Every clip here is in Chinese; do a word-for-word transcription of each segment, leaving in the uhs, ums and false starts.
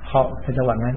好，大家晚安。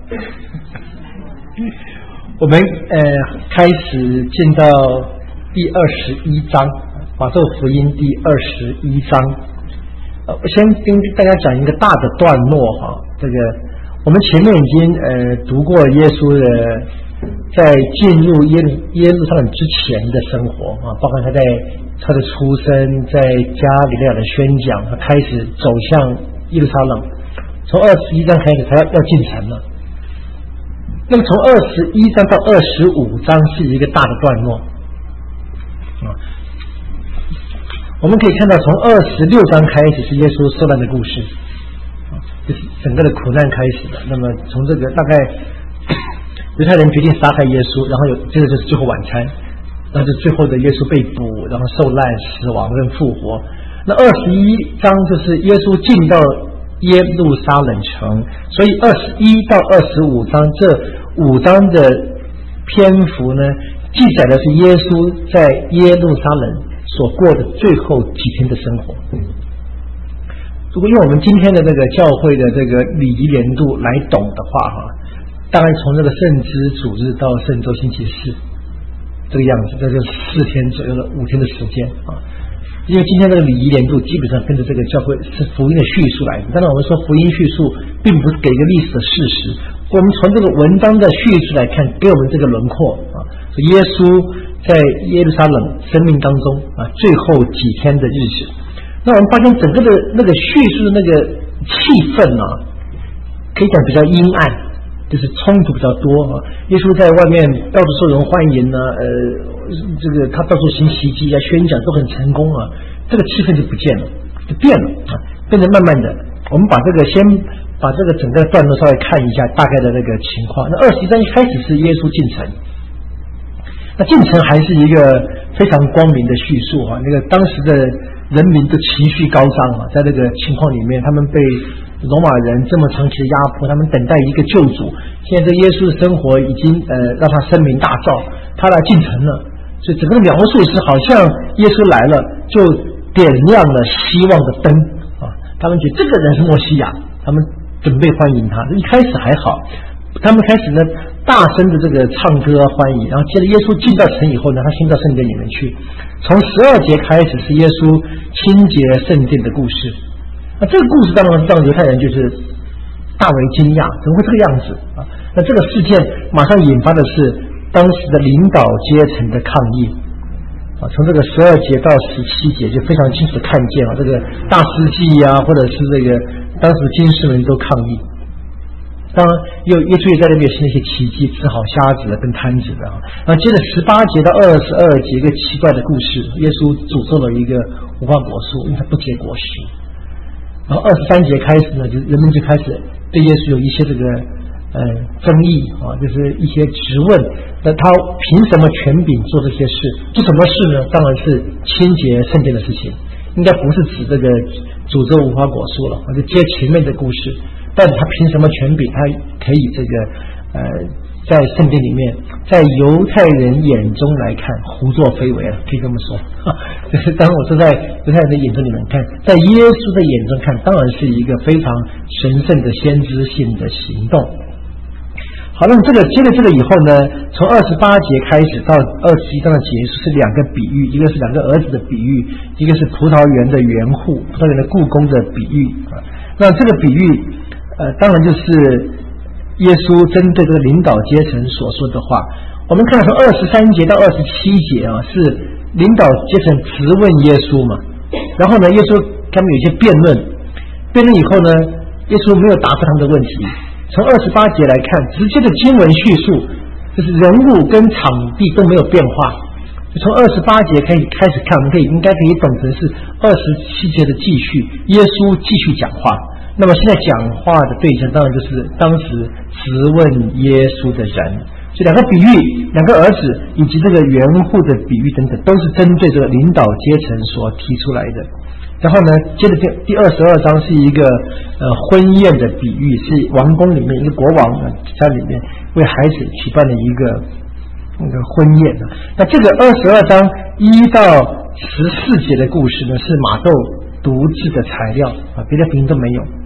我们呃开始进到第二十一章，马窦福音第二十一章。呃，我先跟大家讲一个大的段落哈。这个我们前面已经呃读过耶稣的在进入耶路耶路撒冷之前的生活啊，包括他在他的出生，在加利利亚的宣讲，他开始走向耶路撒冷。从二十一章开始，他要要进城了。那么从二十一章到二十五章是一个大的段落啊。我们可以看到，从二十六章开始是耶稣受难的故事啊，就是整个的苦难开始的。那么从这个大概犹太人决定杀害耶稣，然后有这个就是最后晚餐，那是最后的耶稣被捕，然后受难、死亡跟复活。那二十一章就是耶稣进到耶路撒冷城，所以二十一到二十五章这五章的篇幅呢，记载的是耶稣在耶路撒冷所过的最后几天的生活。如果用我们今天的这个教会的这个礼仪年度来懂的话哈，大概从这个圣枝主日到圣周星期四这个样子，这就是四天左右的五天的时间啊。因为今天这个礼仪年度基本上跟着这个教会是福音的叙述来的，当然我们说福音叙述并不是给一个历史的事实，我们从这个文章的叙述来看，给我们这个轮廓啊，耶稣在耶路撒冷生命当中啊最后几天的日子。那我们发现整个的那个叙述的那个气氛啊，可以讲比较阴暗，就是冲突比较多啊。耶稣在外面到处受人欢迎呢，呃，这个他到处行奇迹啊，宣讲都很成功啊，这个气氛就不见了，就变了啊，变得慢慢的。我们把这个先把这个整个段落稍微看一下大概的那个情况。那二十一章一开始是耶稣进城，那进城还是一个非常光明的叙述啊，那个当时的人民都情绪高涨啊，在这个情况里面，他们被罗马人这么长期的压迫，他们等待一个救主。现在这耶稣的生活已经呃让他声名大噪，他来进城了，所以整个描述是好像耶稣来了就点亮了希望的灯啊。他们觉得这个人是默西亚，他们准备欢迎他。一开始还好，他们开始呢大声的这个唱歌欢迎，然后接着耶稣进到城以后呢，他进到圣殿里面去。从十二节开始是耶稣清洁圣殿的故事。那这个故事当然让犹太人就是大为惊讶，怎么会这个样子啊？那这个事件马上引发的是当时的领导阶层的抗议啊。从这个十二节到十七节就非常清楚的看见啊，这个大司祭啊，或者是这个当时经士们都抗议。当然又耶稣也在那边行那些奇迹，治好瞎子的跟瘫子的啊。然后接着十八节到二十二节一个奇怪的故事，耶稣诅咒了一个无花果树，因为它不结果实。然后二十三节开始呢，就人们就开始对耶稣有一些这个呃争议啊，就是一些质问，那他凭什么权柄做这些事？做什么事呢？当然是清洁圣殿的事情，应该不是指这个诅咒无花果树了，而是接前面的故事。但他凭什么权柄？他可以这个呃，在圣殿里面，在犹太人眼中来看，胡作非为了，可以这么说。就是当我说在犹太人的眼中你们看，在耶稣的眼中看，当然是一个非常神圣的先知性的行动。好，那么这个接着这个以后呢，从二十八节开始到二十一章的结束是两个比喻，一个是两个儿子的比喻，一个是葡萄园的园户、葡萄园的雇工的比喻啊。那这个比喻。呃，当然就是耶稣针对这个领导阶层所说的话。我们看从二十三节到二十七节啊，是领导阶层质问耶稣嘛，然后呢，耶稣他们有一些辩论，辩论以后呢，耶稣没有答复他们的问题。从二十八节来看，直接的经文叙述，就是人物跟场地都没有变化。从二十八节开始开始看，我们可以应该可以懂成是二十七节的继续，耶稣继续讲话。那么现在讲话的对象当然就是当时质问耶稣的人，所以两个比喻，两个儿子以及这个园户的比喻等等，都是针对这个领导阶层所提出来的。然后呢，接着第第二十二章是一个呃婚宴的比喻，是王宫里面一个国王在里面为孩子举办了一个那个婚宴。那这个二十二章一到十四节的故事呢，是马窦独自的材料啊，别的福音都没有。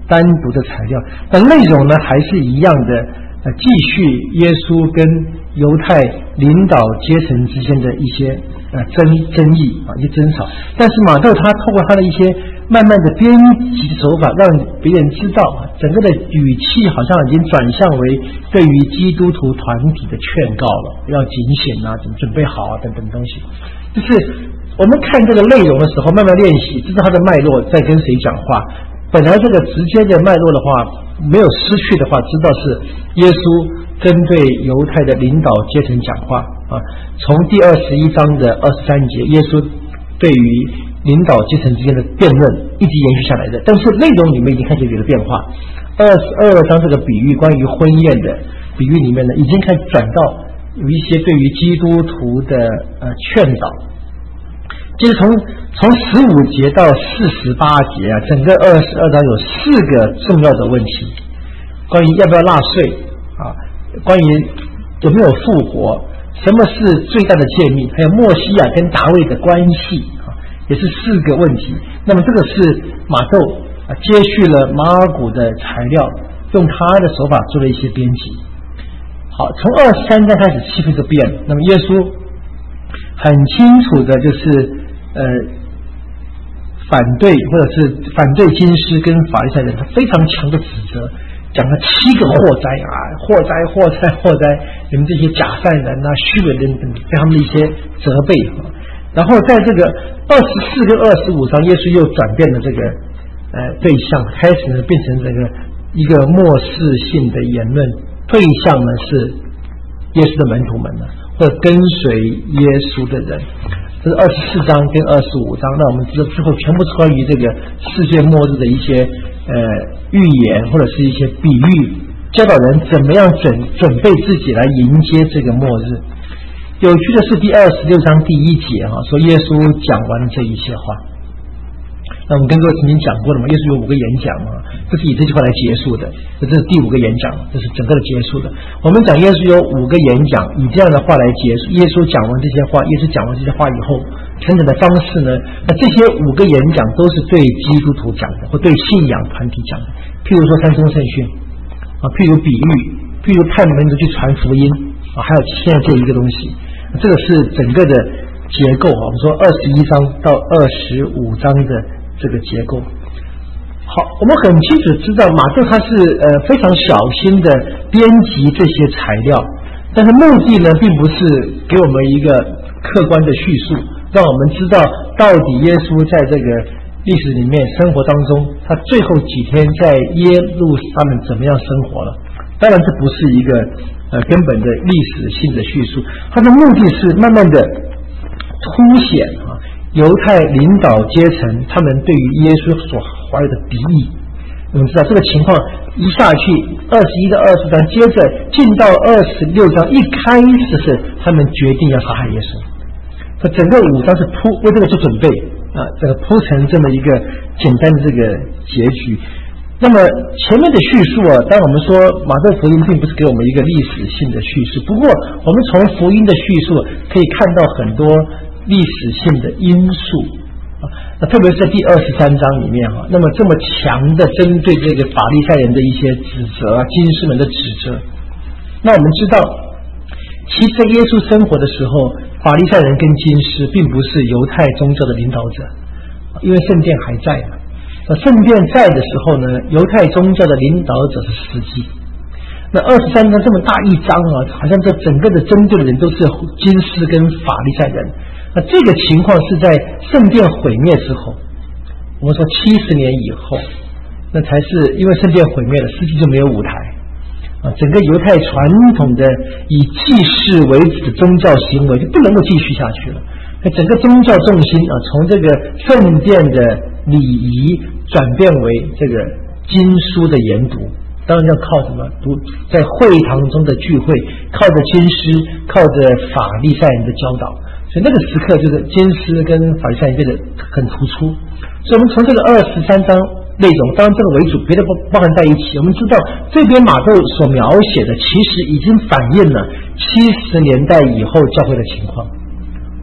单独的材料，但内容呢还是一样的，呃，继续耶稣跟犹太领导阶层之间的一些呃争争议啊，一些争吵。但是马窦他透过他的一些慢慢的编辑手法，让别人知道整个的语气好像已经转向为对于基督徒团体的劝告了，要警醒啊，怎么准备好啊，等等东西。就是我们看这个内容的时候，慢慢练习，知道它的脉络在跟谁讲话。本来这个直接的脉络的话，没有失去的话，知道是耶稣针对犹太的领导阶层讲话啊。从第二十一章的二十三节，耶稣对于领导阶层之间的辩论一直延续下来的，但是内容里面已经开始有了变化。二十二章这个比喻关于婚宴的比喻里面呢，已经开始转到有一些对于基督徒的呃劝导。就是从从十五节到四十八节啊，整个二十二章有四个重要的问题，关于要不要纳税啊，关于有没有复活，什么是最大的诫命，还有默西亚跟大卫的关系啊，也是四个问题。那么这个是马窦啊接续了马尔谷的材料，用他的手法做了一些编辑。好，从二十三章开始气氛就变了。那么耶稣很清楚的就是呃，反对或者是反对经师跟法利赛人，他非常强的指责，讲了七个祸灾啊，祸灾祸灾祸灾，你们这些假善人啊、虚伪人等，对他们的一些责备啊。然后在这个二十四跟二十五章，耶稣又转变了这个呃对象，开始呢变成这个一个漠视性的言论，对象呢是耶稣的门徒们呢，或者跟随耶稣的人。这是二十四章跟二十五章，那我们知道之后全部是关于这个世界末日的一些呃预言或者是一些比喻，教导人怎么样准准备自己来迎接这个末日。有趣的是第二十六章第一节哈，说耶稣讲完了这一些话。那我们跟各位曾经讲过了嘛，耶稣有五个演讲嘛，这是以这句话来结束的，这是第五个演讲，这是整个的结束的。我们讲耶稣有五个演讲，以这样的话来结束。耶稣讲完这些话，耶稣讲完这些话以后，成长的方式呢，那这些五个演讲都是对基督徒讲的，或对信仰团体讲的。譬如说三宗圣训啊，譬如比喻，譬如派门徒去传福音啊，还有现在这一个东西，这个是整个的结构啊。我们说二十一章到二十五章的这个结构。好，我们很清楚知道马窦他是呃非常小心的编辑这些材料，但是目的呢并不是给我们一个客观的叙述，让我们知道到底耶稣在这个历史里面生活当中，他最后几天在耶路撒冷怎么样生活了。当然这不是一个呃根本的历史性的叙述，它的目的是慢慢的凸显啊犹太领导阶层他们对于耶稣所怀有的敌意。我们知道这个情况一下去二十一到二十章，接着进到二十六章，一开始是他们决定要杀害耶稣，这整个五章是铺为这个做准备啊，这个铺成这么一个简单的这个结局。那么前面的叙述啊，当然我们说马窦福音并不是给我们一个历史性的叙述，不过我们从福音的叙述可以看到很多历史性的因素啊，那特别是在第二十三章里面哈，那么这么强的针对这个法利赛人的一些指责啊，经师们的指责。那我们知道，其实在耶稣生活的时候，法利赛人跟经师并不是犹太宗教的领导者，因为圣殿还在嘛。那圣殿在的时候呢，犹太宗教的领导者是司机。那二十三章这么大一章啊，好像这整个的针对的人都是经师跟法利赛人。那这个情况是在圣殿毁灭之后，我们说七十年以后，那才是因为圣殿毁灭了，司机就没有舞台啊，整个犹太传统的以祭祀为主的宗教行为就不能够继续下去了。那整个宗教重心啊，从这个圣殿的礼仪转变为这个经书的研读，当然要靠什么？读在会堂中的聚会，靠着经师，靠着法利赛人的教导。所以那个时刻就是经师跟法利赛人变得很突出。所以我们从这个二十三章内容，当然这个为主，别的包含在一起。我们知道这边马窦所描写的，其实已经反映了七十年代以后教会的情况。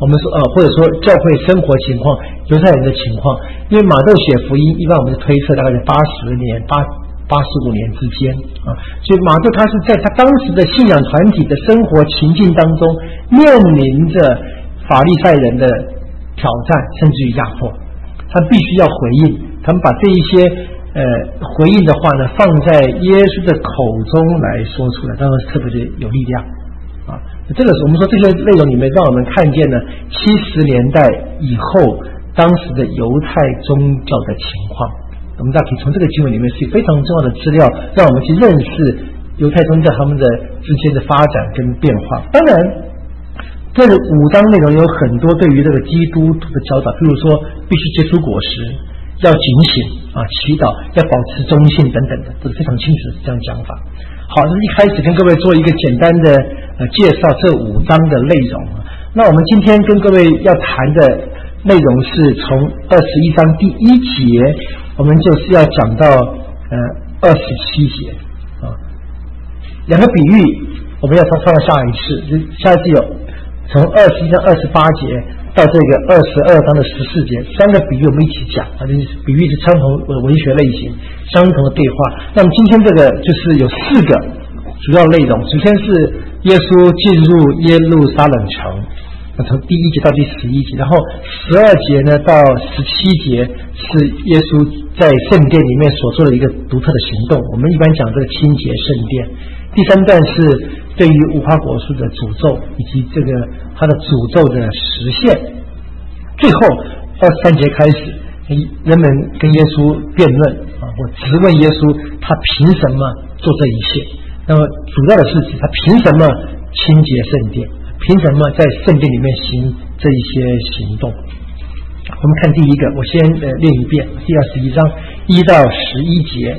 我们说呃，或者说教会生活情况、犹太人的情况，因为马窦写福音，一般我们推测大概在八十年、八八十五年之间啊，所以马窦他是在他当时的信仰团体的生活情境当中，面临着法利赛人的挑战，甚至于压迫，他必须要回应。他们把这一些呃回应的话呢，放在耶稣的口中来说出来，当然特别的有力量啊。这个是我们说这些内容里面，让我们看见了七十年代以后当时的犹太宗教的情况。我们大家可以从这个经文里面是非常重要的资料，让我们去认识犹太宗教他们的之间的发展跟变化。当然，这个五章内容有很多对于这个基督徒的教导，譬如说必须结出果实，要警醒啊，祈祷，要保持忠信等等的，都是非常清楚的这样讲法。好，这是一开始跟各位做一个简单的呃介绍这五章的内容。那我们今天跟各位要谈的内容是从二十一章第一节，我们就是要讲到呃二十七节啊，两个比喻我们要放放到下一次，就下一次有从二十一章二十八节到这个二十二章的十四节，三个比喻我们一起讲啊，就是比喻是相同的文学类型，相同的对话。那么今天这个就是有四个主要内容，首先是耶稣进入耶路撒冷城，从第一节到第十一节，然后十二节呢到十七节是耶稣在圣殿里面所做的一个独特的行动，我们一般讲这个清洁圣殿。第三段是对于无花果树的诅咒以及这个它的诅咒的实现。最后二十三节开始，人们跟耶稣辩论啊，或质问耶稣他凭什么做这一切。那么主要的是指他凭什么清洁圣殿，凭什么在圣殿里面行这一些行动。我们看第一个，我先呃念一遍第二十一章一到十一节。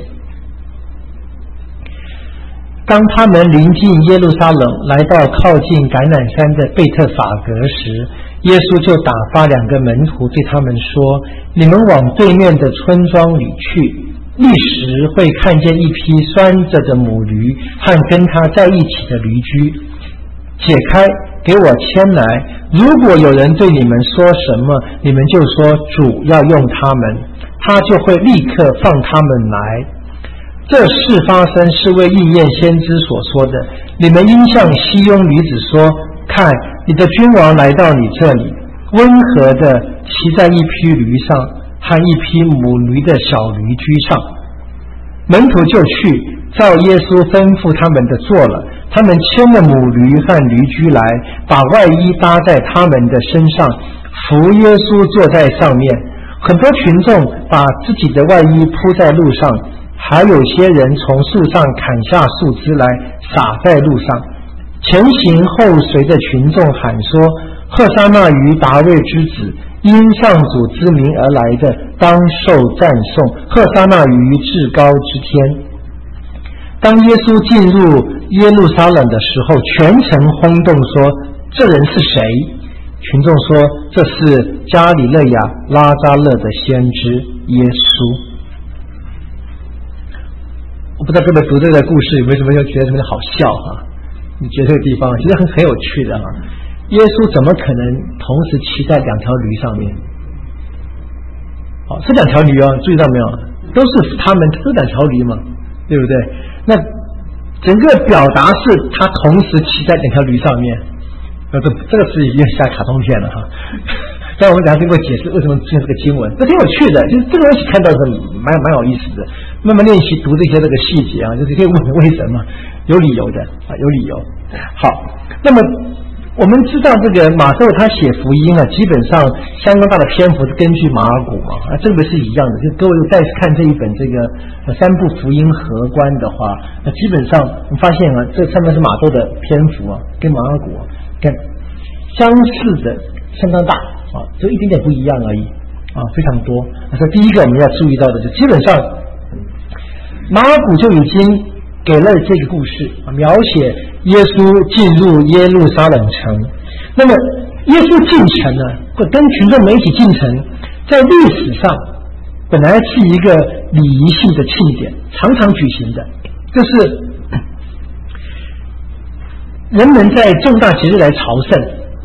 当他们临近耶路撒冷，来到靠近橄榄山的贝特法格时，耶稣就打发两个门徒对他们说：你们往对面的村庄里去，立时会看见一匹拴着的母驴和跟他在一起的驴驹，解开给我牵来。如果有人对你们说什么，你们就说主要用他们，他就会立刻放他们来。这事发生是为应验先知所说的，你们应向西雍女子说，看，你的君王来到你这里，温和的骑在一匹驴上，和一匹母驴的小驴驹上。门徒就去照耶稣吩咐他们的做了，他们牵了母驴和驴驹来，把外衣搭在他们的身上，扶耶稣坐在上面。很多群众把自己的外衣铺在路上，还有些人从树上砍下树枝来撒在路上。前行后随的群众喊说：赫沙那于达味之子，因上主之名而来的，当受赞颂，赫沙那于至高之天。当耶稣进入耶路撒冷的时候，全城轰动说：这人是谁？群众说：这是加里肋亚拉扎勒的先知耶稣。我不知道各位读这个故事有没有什么又觉得什么好笑啊？你觉得这个地方其实很很有趣的啊。耶稣怎么可能同时骑在两条驴上面？好，这两条驴啊，注意到没有？都是他们，这两条驴嘛，对不对？那整个表达是他同时骑在两条驴上面，呃，这这个是已经像卡通片了哈。但我们等下经过解释为什么出现这个经文，这挺有趣的，就是这个东西看到是蛮蛮有意思的。慢慢练习读这些这个细节啊，就是可以问为什么，有理由的啊，有理由。好，那么我们知道这个马窦他写福音啊，基本上相当大的篇幅是根据马尔谷嘛，啊，这个是一样的。就各位再次看这一本这个呃三部福音合观的话，那基本上我们发现啊，这上面是马窦的篇幅啊，跟马尔谷啊，跟相似的相当大啊，就一点点不一样而已啊，非常多。所以第一个我们要注意到的，就基本上马尔谷就已经给了这个故事啊，描写耶稣进入耶路撒冷城。那么耶稣进城呢，或跟群众们一起进城，在历史上本来是一个礼仪性的庆典，常常举行的，就是人们在重大节日来朝圣啊，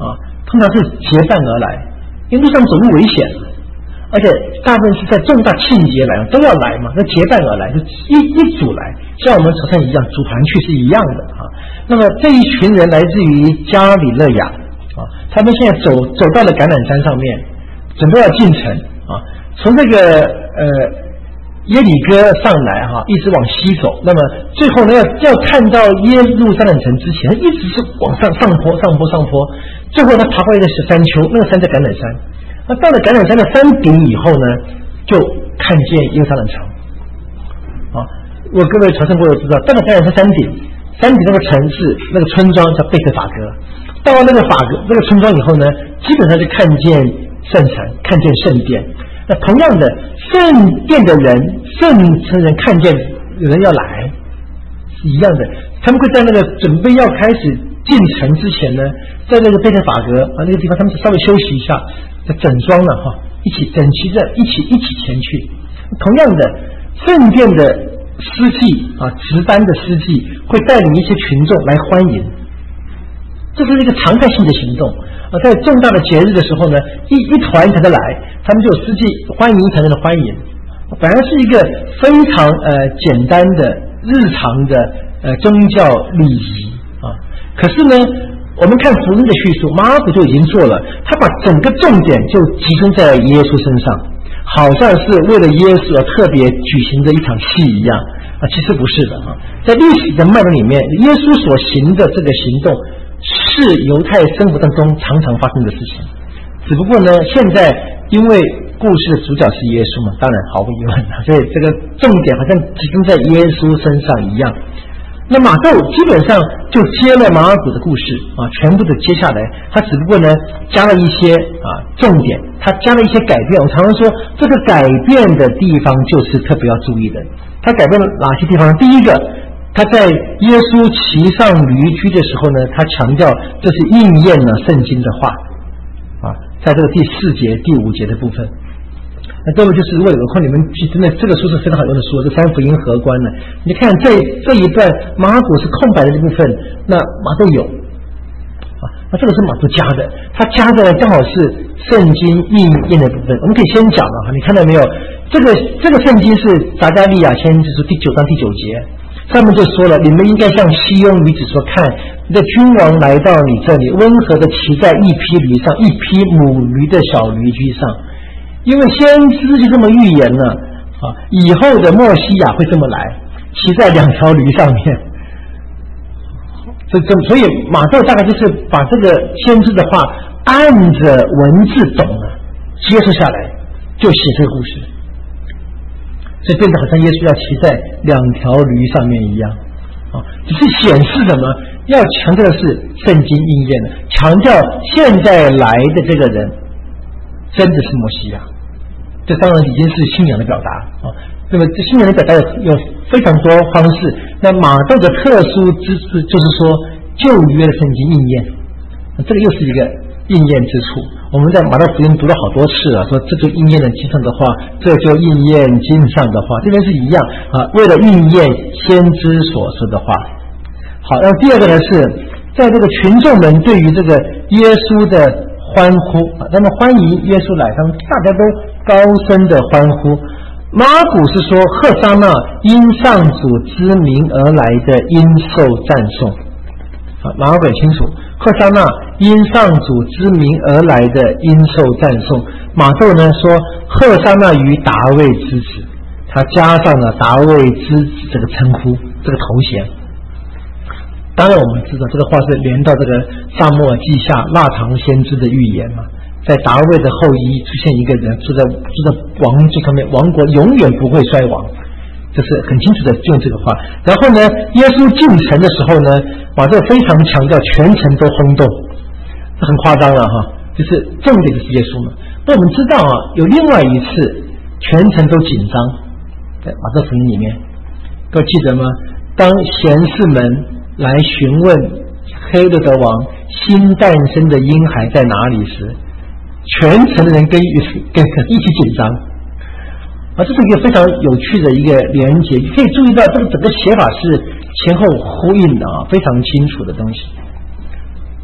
通常是结伴而来，因为路上走路危险，而且大部分是在重大庆节来都要来嘛，那结伴而来，就一一组来，像我们潮汕一样组团去是一样的啊。那么这一群人来自于加里勒亚啊，他们现在走走到了橄榄山上面，准备要进城啊，从这个呃。耶里哥上来哈，一直往西走。那么最后呢，要要看到耶路撒冷城之前，一直是往上上坡、上坡、上坡。最后他爬过一个山丘，那个山在橄榄山。那到了橄榄山的山顶以后呢，就看见耶路撒冷城。啊，我各位朝圣过友知道，到了橄榄山山顶，山顶那个城市、那个村庄叫贝特法戈。到了那个法戈那个村庄以后呢，基本上就看见圣城，看见圣殿。那同样的，圣殿的人、圣城人看见有人要来，是一样的。他们会在那个准备要开始进城之前呢，在那个贝特法阁啊那个地方，他们稍微休息一下，整装了哈，一起整齐着，一起一起前去。同样的，圣殿的司祭啊，值班的司祭会带领一些群众来欢迎，这是一个常态性的行动。啊，在重大的节日的时候呢，一一团一团的来，他们就有司机欢迎一团人的欢迎，本来是一个非常呃简单的日常的呃宗教礼仪啊。可是呢，我们看福音的叙述，马可就已经做了，他把整个重点就集中在耶稣身上，好像是为了耶稣而特别举行的一场戏一样啊，其实不是的啊。在历史的脉络里面，耶稣所行的这个行动是犹太生活当中常常发生的事情，只不过呢，现在因为故事的主角是耶稣嘛，当然毫无疑问，所以这个重点好像集中在耶稣身上一样。那马窦基本上就接了马尔谷的故事啊，全部的接下来，他只不过呢加了一些啊重点，他加了一些改变。我常常说，这个改变的地方就是特别要注意的。他改变了哪些地方？第一个，他在耶稣骑上驴驹的时候呢，他强调这是应验了圣经的话啊，在这个第四节、第五节的部分。那各位就是如果有空你们去，真的这个书是非常好用的书，这三福音合观的。你看这这一段马可是空白的这部分，那马窦有啊，那这个是马窦加的，他加的刚好是圣经应验的部分。我们可以先讲了哈，你看到没有？这个这个圣经是撒迦利亚先知书第九章第九节。上面就说了，你们应该向西雍女子说，看，你的君王来到你这里，温和的骑在一匹驴上，一匹母驴的小驴驹上。因为先知就这么预言了啊，以后的默西亚会这么来，骑在两条驴上面。这这，所以马窦大概就是把这个先知的话按着文字懂了，接受下来，就写这个故事。所以变得好像耶稣要骑在两条驴上面一样啊，只是显示什么？要强调的是圣经应验的，强调现在来的这个人真的是默西亚。这当然已经是信仰的表达啊。那么这信仰的表达有有非常多方式。那马窦的特殊之处就是说旧约的圣经应验，这个又是一个应验之处。我们在马太福音读了好多次了，说这就应验了经上的话，这就应验经上的话，这边是一样啊，为了应验先知所说的话。好，那第二个呢是在这个群众们对于这个耶稣的欢呼啊，他们欢迎耶稣来，他们大家都高声的欢呼。马古是说，赫沙那因上主之名而来的应受赞颂。啊，马古很清楚。赫沙那因上主之名而来的应受赞颂。马窦呢说，赫沙那于达味之子，他加上了达味之子这个称呼，这个头衔。当然我们知道这个话是连到这个撒母耳记下腊肠先知的预言嘛，在达味的后裔出现一个人住在住在王这上面，王国永远不会衰亡，这是很清楚的用这个话。然后呢，耶稣进城的时候呢，马窦非常强调全城都轰动，这很夸张了哈，就是重点就是耶稣嘛。那我们知道啊，有另外一次全城都紧张，在马窦福音里面，各位记得吗？当贤士们来询问黑落德王新诞生的婴孩在哪里时，全城的人跟跟一起紧张啊，这是一个非常有趣的一个连结，可以注意到这个整个写法是前后呼应的啊，非常清楚的东西。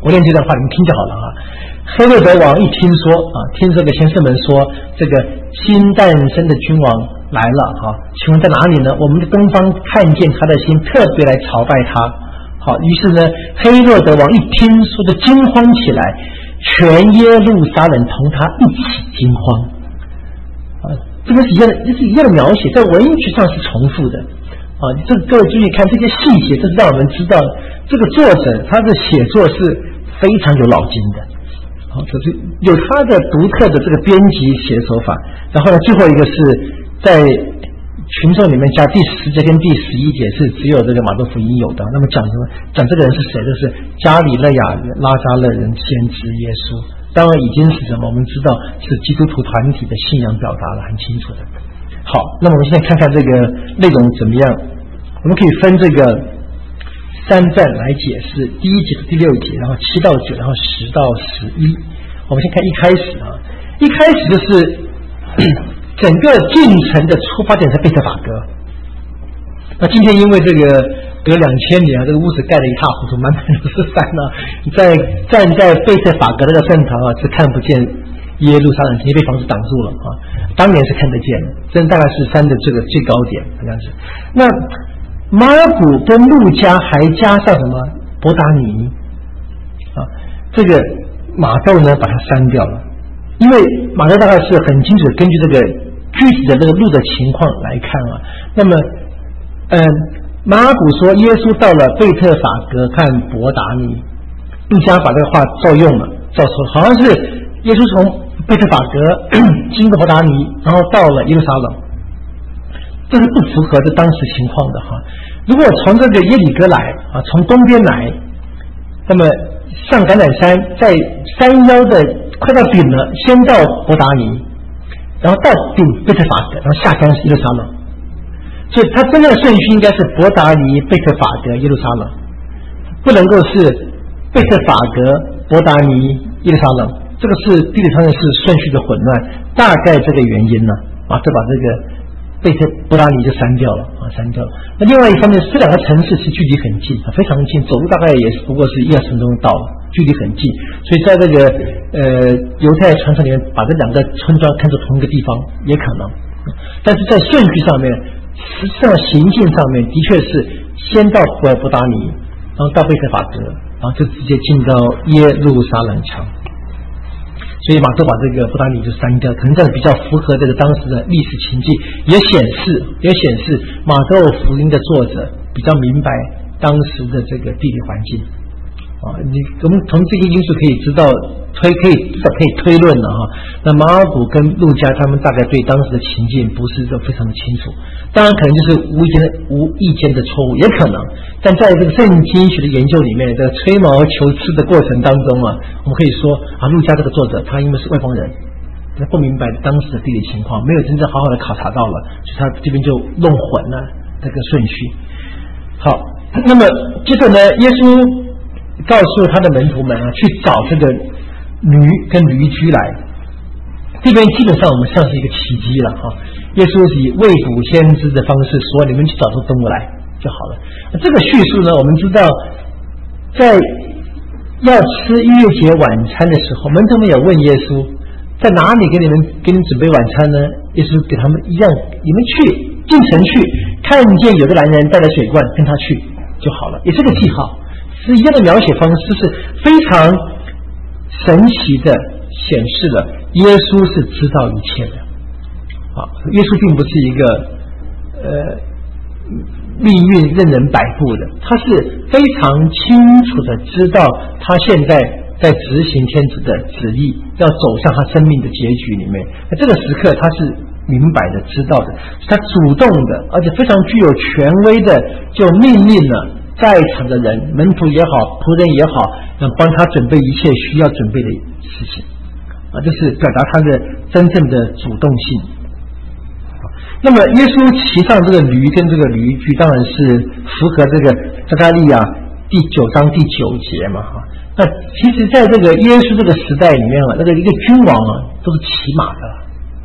我念这段话你们听就好了啊。黑落德王一听说啊，听这个先生们说这个新诞生的君王来了哈、啊，请问在哪里呢？我们的东方看见他的心，特别来朝拜他。好，于是呢，黑落德王一听说的惊慌起来，全耶路撒冷同他一起惊慌。啊，这个是一样的，这是一样的描写，在文学上是重复的。啊，这各位注意看这些细节，这是让我们知道这个作者他的写作是非常有脑筋的。好，就是有他的独特的这个编辑写的手法。然后呢，最后一个是在群众里面加第十节跟第十一节是只有这个马太福音有的。那么讲什么？讲这个人是谁？就是加里肋亚拉扎勒人先知耶稣。当然已经是什么？我们知道是基督徒团体的信仰表达了，很清楚的。好，那么我们现在看看这个内容怎么样？我们可以分这个三站来解释，第一节到第六节，然后七到九，然后十到十一。我们先看一开始啊，一开始就是整个进程的出发点是贝特法哥。那今天因为这个隔两千年啊，这个屋子盖得一塌糊涂，满满都是山啊，在站在贝特法格那个圣堂啊，是看不见耶路撒冷城，被房子挡住了啊。当年是看得见的，这大概是山的这个最高点，好像是。那马古跟路加还加上什么伯达尼啊？这个马窦呢把它删掉了，因为马窦大概是很清楚的根据这个具体的这个路的情况来看啊。那么，嗯、呃，马古说耶稣到了贝特法格看伯达尼，路加把这个话照用了，照说好像是耶稣从贝特法格经过伯达尼，然后到了耶路撒冷。这是不符合这当时情况的哈。如果从这个耶里哥来啊，从东边来，那么上橄榄山，在山腰的快到顶了，先到伯达尼，然后到顶贝特法格，然后下山是耶路撒冷。所以它真正的顺序应该是伯达尼、贝特法格、耶路撒冷，不能够是贝特法格、伯达尼、耶路撒冷。这个是地理上面是顺序的混乱，大概这个原因呢啊，就把这个贝特伯达尼就删掉了啊，删掉了。那另外一方面，这两个城市是距离很近，非常近，走路大概也是不过是一二十分钟到了，距离很近。所以在这个呃犹太传承里面，把这两个村庄看作同一个地方也可能，但是在顺序上面，实际上行性上面的确是先到伯伯达尼，然后到贝特法格，然后就直接进到耶路撒冷城。所以马窦把这个伯达尼就删掉，可能这样比较符合这个当时的历史情境，也显示也显示马窦福音的作者比较明白当时的这个地理环境啊。你我们从这个因素可以知道推可以至少可以推论了哈。那马尔谷跟路加他们大概对当时的情境不是都非常的清楚，当然可能就是无意间的无意间的错误也可能，但在这个圣经学的研究里面，这个吹毛求疵的过程当中啊，我们可以说啊，路加这个作者他因为是外邦人，他不明白当时的地理情况，没有真正好好的考察到了，所以他这边就弄混了这个顺序。好，那么接着呢，耶稣告诉他的门徒们啊，去找这个驴跟驴驹来。这边基本上我们像是一个奇迹了哈。耶稣是以未卜先知的方式说，你们去找出动物来就好了。这个叙述呢，我们知道在要吃逾越节晚餐的时候，门徒们有问耶稣在哪里给你们给你们准备晚餐呢？耶稣给他们一样，你们去进城去，看见有个男人带着水罐，跟他去就好了，也是个记号。是一样的描写方式，是非常神奇的显示了耶稣是知道一切的啊！耶稣并不是一个呃命运任人摆布的，他是非常清楚的知道他现在在执行天主的旨意，要走向他生命的结局里面。那这个时刻他是明白的、知道的，他主动的，而且非常具有权威的，就命令了在场的人，门徒也好，仆人也好，要帮他准备一切需要准备的事情啊，这是表达他的真正的主动性。那么耶稣骑上这个驴跟这个驴驹，当然是符合这个撒迦利亚第九章第九节嘛哈。那其实在这个耶稣这个时代里面啊，那个一个君王啊都是骑马的啊，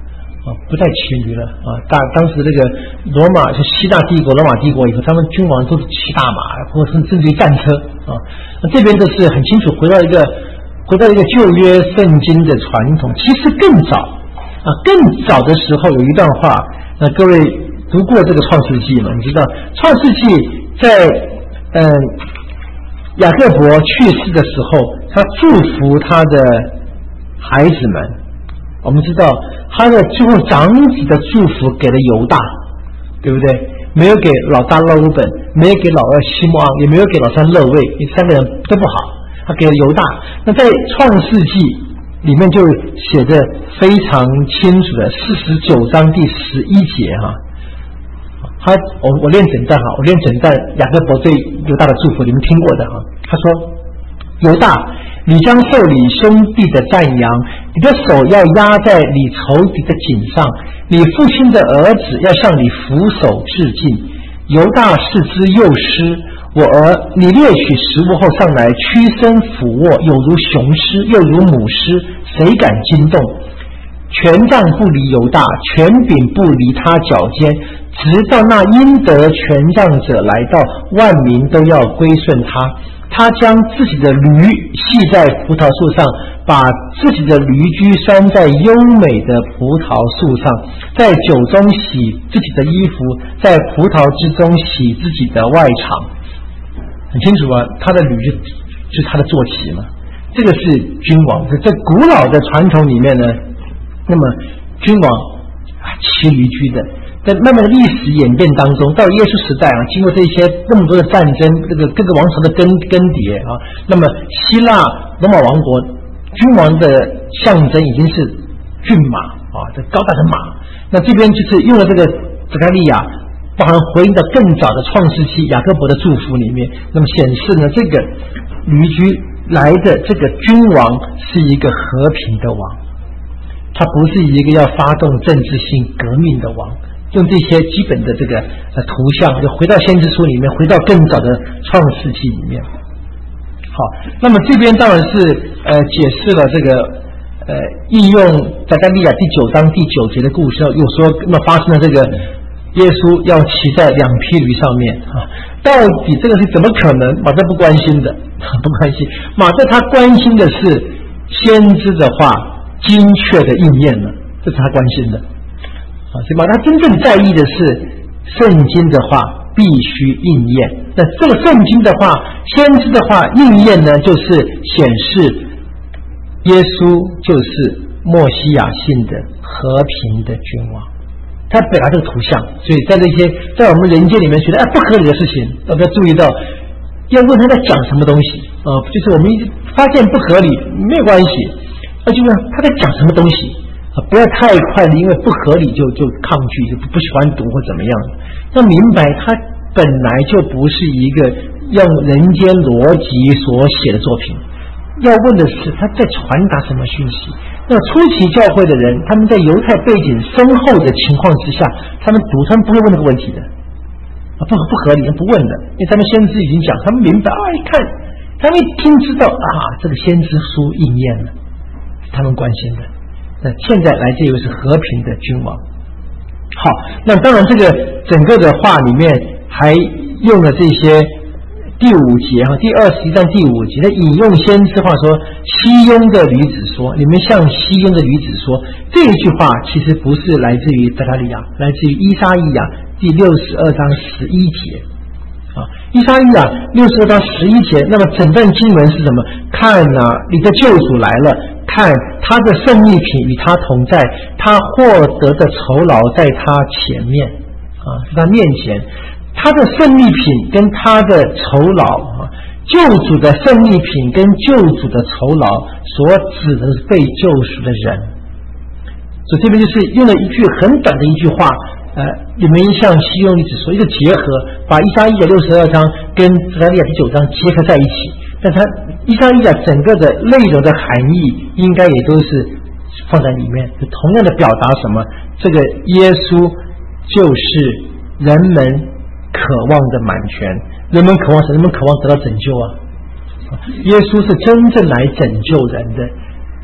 啊，不再骑驴了啊。大当时这个罗马是希腊帝国，罗马帝国以后，他们君王都是骑大马，或者甚至于战车啊。那这边都是很清楚，回到一个回到一个旧约圣经的传统。其实更早啊，更早的时候有一段话，那各位读过这个创世纪嘛？你知道创世纪在嗯雅各伯去世的时候，他祝福他的孩子们。我们知道他的最后长子的祝福给了犹大，对不对？没有给老大勒乌本，没有给老二西莫昂，也没有给老三勒卫，三个人都不好，他给了犹大。那在创世纪里面就写着非常清楚的四十九章第十一节哈，他我我念整段哈，我念整段雅各伯对犹大的祝福，你们听过的哈。他说：犹大，你将受你兄弟的赞扬，你的手要压在你仇敌的颈上，你父亲的儿子要向你俯首致敬。犹大是只幼狮，我儿，你猎取食物后上来，屈身俯卧，有如雄狮，又如母狮，谁敢惊动？权杖不离犹大，权柄不离他脚尖，直到那应得权杖者来到，万民都要归顺他。他将自己的驴系在葡萄树上，把自己的驴驹拴在优美的葡萄树上，在酒中洗自己的衣服，在葡萄之中洗自己的外裳。很清楚啊，他的驴就是他的坐骑嘛。这个是君王，在古老的传统里面呢，那么君王啊骑驴驹的。在慢慢的历史演变当中，到耶稣时代啊，经过这些那么多的战争，这个各个王朝的更更迭啊，那么希腊罗马王国君王的象征已经是骏马啊，这高大的马。那这边就是用了这个匝加利亚，包含回应到更早的创世纪雅各伯的祝福里面，那么显示呢，这个驴驹来的这个君王是一个和平的王，他不是一个要发动政治性革命的王。用这些基本的这个呃图像，就回到先知书里面，回到更早的创世纪里面。好，那么这边当然是呃解释了这个呃应用匝加利亚第九章第九节的故事，有说那么发生了这个耶稣要骑在两匹驴上面啊，到底这个是怎么可能？马太不关心的，不关心。马太他关心的是先知的话精确的应验了，这是他关心的。所以马他真正在意的是圣经的话必须应验。那这个圣经的话，先知的话应验呢，就是显示耶稣就是默西亚性的和平的君王。他表达这个图像，所以在这些在我们人间里面觉得哎不合理的事情，要不要注意到，要问他在讲什么东西啊、呃？就是我们发现不合理没有关系，而就问他在讲什么东西。不要太快的，因为不合理就就抗拒，就不喜欢读或怎么样。要明白，它本来就不是一个用人间逻辑所写的作品。要问的是，他在传达什么讯息？那初期教会的人，他们在犹太背景深厚的情况之下，他们读，他们不会问这个问题的。啊，不不合理，不问的，因为他们先知已经讲，他们明白啊，一看，他们一听知道啊，这个先知书应验了，是他们关心的。那现在来这位是和平的君王。好，那当然这个整个的话里面还用了这些第五节哈，第二十一章第五节，他引用先知话说：“西雍的女子说，你们向西雍的女子说。”这一句话其实不是来自于匝加利亚，来自于以撒意亚第六十二章十一节。啊，以撒意亚六十二章十一节，那么整段经文是什么？看啊，你的救主来了。看他的胜利品与他同在，他获得的酬劳在他前面啊，在他面前，他的胜利品跟他的酬劳啊，救主的胜利品跟救主的酬劳所指的是被救赎的人。所以这边就是用了一句很短的一句话，呃，你们向西雍女子说，一个结合，把以撒意亚六十二章跟匝加利亚第九章结合在一起。但他以撒意亚整个的内容的含义应该也都是放在里面，就同样的表达什么？这个耶稣就是人们渴望的满全，人们渴望什么？人们渴望得到拯救啊！耶稣是真正来拯救人的，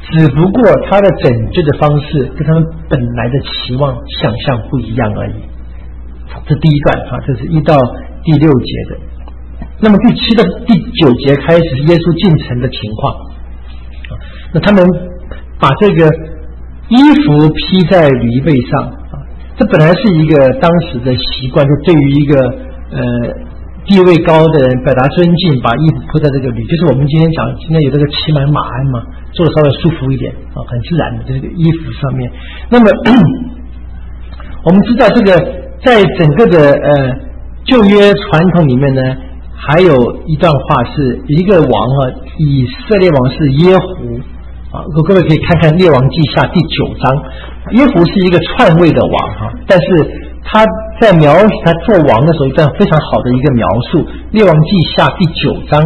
只不过他的拯救的方式跟他们本来的期望想象不一样而已。这第一段啊，这是一到第六节的。那么第七到第九节开始是耶稣进城的情况。那他们把这个衣服披在驴背上啊，这本来是一个当时的习惯，就对于一个呃地位高的人表达尊敬，把衣服铺在这个驴，就是我们今天讲今天有这个骑满马鞍嘛，做的稍微舒服一点啊，很自然的这个衣服上面。那么我们知道这个在整个的呃旧约传统里面呢，还有一段话是一个王啊，以色列王是耶胡啊，各位可以看看《列王记下》第九章，耶胡是一个篡位的王哈，但是他在描写他做王的时候一段非常好的一个描述，《列王记下》第九章，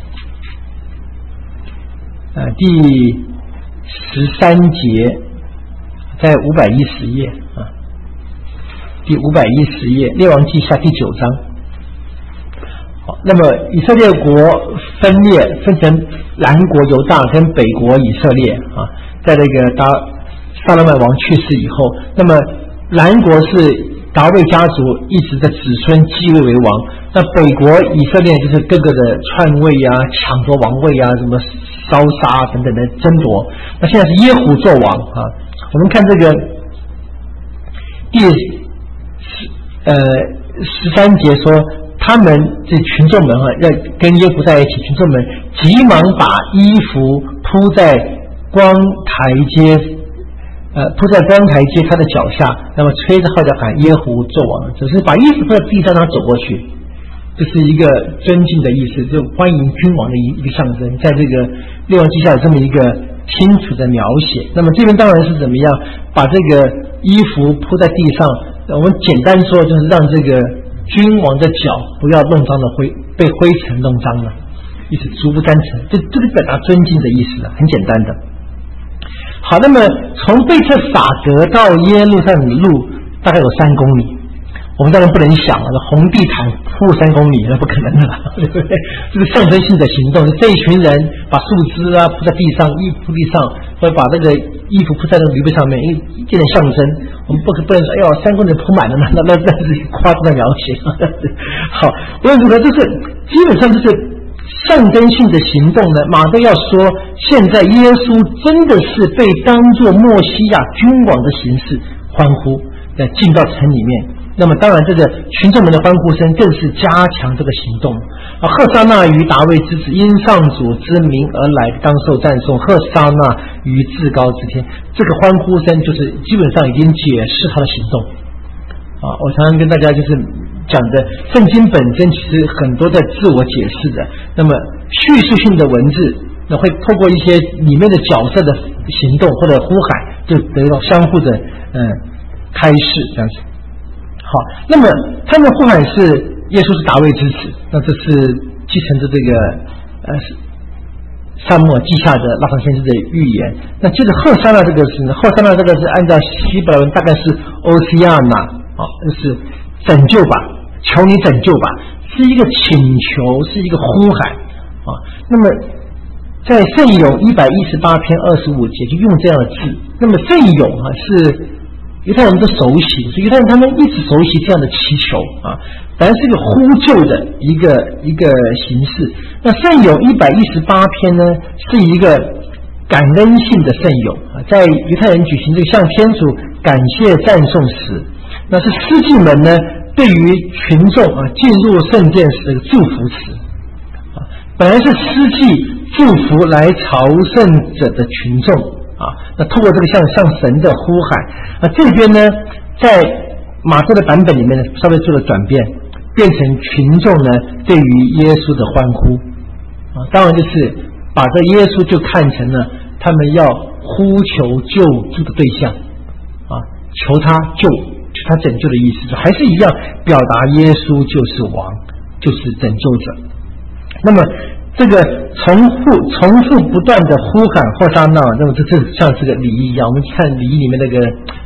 呃，第十三节，在五百一十页啊，第五百一十页，《列王记下》第九章。好，那么以色列国分裂，分成南国犹大跟北国以色列啊，在那个达撒勒曼王去世以后，那么南国是达味家族一直的子孙继位为王，那北国以色列就是各个的篡位啊、抢夺王位啊、什么烧杀等等的争夺。那现在是耶胡做王啊，我们看这个第十呃十三节说。他们这群众们哈，要跟耶夫在一起，群众们急忙把衣服铺在光台阶，呃，铺在光台阶他的脚下，那么吹着号角喊耶夫做王，只是把衣服铺在地上，他走过去，这是一个尊敬的意思，就欢迎君王的一一个象征，在这个列王记下有这么一个清楚的描写。那么这边当然是怎么样把这个衣服铺在地上，我们简单说就是让这个君王的脚不要弄脏了，灰被灰尘弄脏了，意思足不沾尘，这这是表达尊敬的意思了，很简单的。好，那么从贝特法格到耶路撒冷的路大概有三公里，我们当然不能想了，红地毯铺三公里那不可能的了，对不对？这是象征性的行动，这一群人把树枝啊铺在地上，衣服铺地上，或者把这个衣服铺在那个驴背上面，一一点象征。我们不可不能说，哎呦，三公里铺满了呢，那那那是夸张的描写。好，无论如何，就是基本上就是象征性的行动呢。马上要说，现在耶稣真的是被当作默西亚君王的形式欢呼，在进到城里面。那么当然这个群众们的欢呼声更是加强这个行动啊！赫沙那于达卫之子，因上主之名而来，当受赞颂。赫沙那于至高之天，这个欢呼声就是基本上已经解释他的行动啊！我常常跟大家就是讲的，圣经本身其实很多在自我解释的，那么叙述性的文字那会透过一些里面的角色的行动或者呼喊，就得到相互的嗯开示这样子。好，那么他们呼喊是耶稣是达卫之子，那这是继承着这个呃撒母耳记下的拉长先知的预言。那接着赫沙那这个是赫沙那这个是按照希伯来文大概是欧西亚娜啊，就是拯救吧，求你拯救吧，是一个请求，是一个呼喊啊。那么在圣咏一百一十八篇二十五节就用这样的字。那么圣咏啊是犹太人都熟悉，所以犹太人他们一直熟悉这样的祈求啊，本来是一个呼救的一个一个形式。那圣咏一百一十八篇呢，是一个感恩性的圣咏啊，在犹太人举行这个向天主感谢赞颂时，那是司祭们呢对于群众啊进入圣殿时的祝福词啊，本来是司祭祝福来朝圣者的群众。啊，那透过这个向向神的呼喊，那这边呢，在马太的版本里面呢，稍微做了转变，变成群众呢对于耶稣的欢呼啊，当然就是把这耶稣就看成了他们要呼求救助的对象啊，求他救，求他拯救的意思，还是一样表达耶稣就是王，就是拯救者。那么这个重复、重复不断的呼喊或沙那，那么这这像是个礼仪一样。我们看礼仪里面那个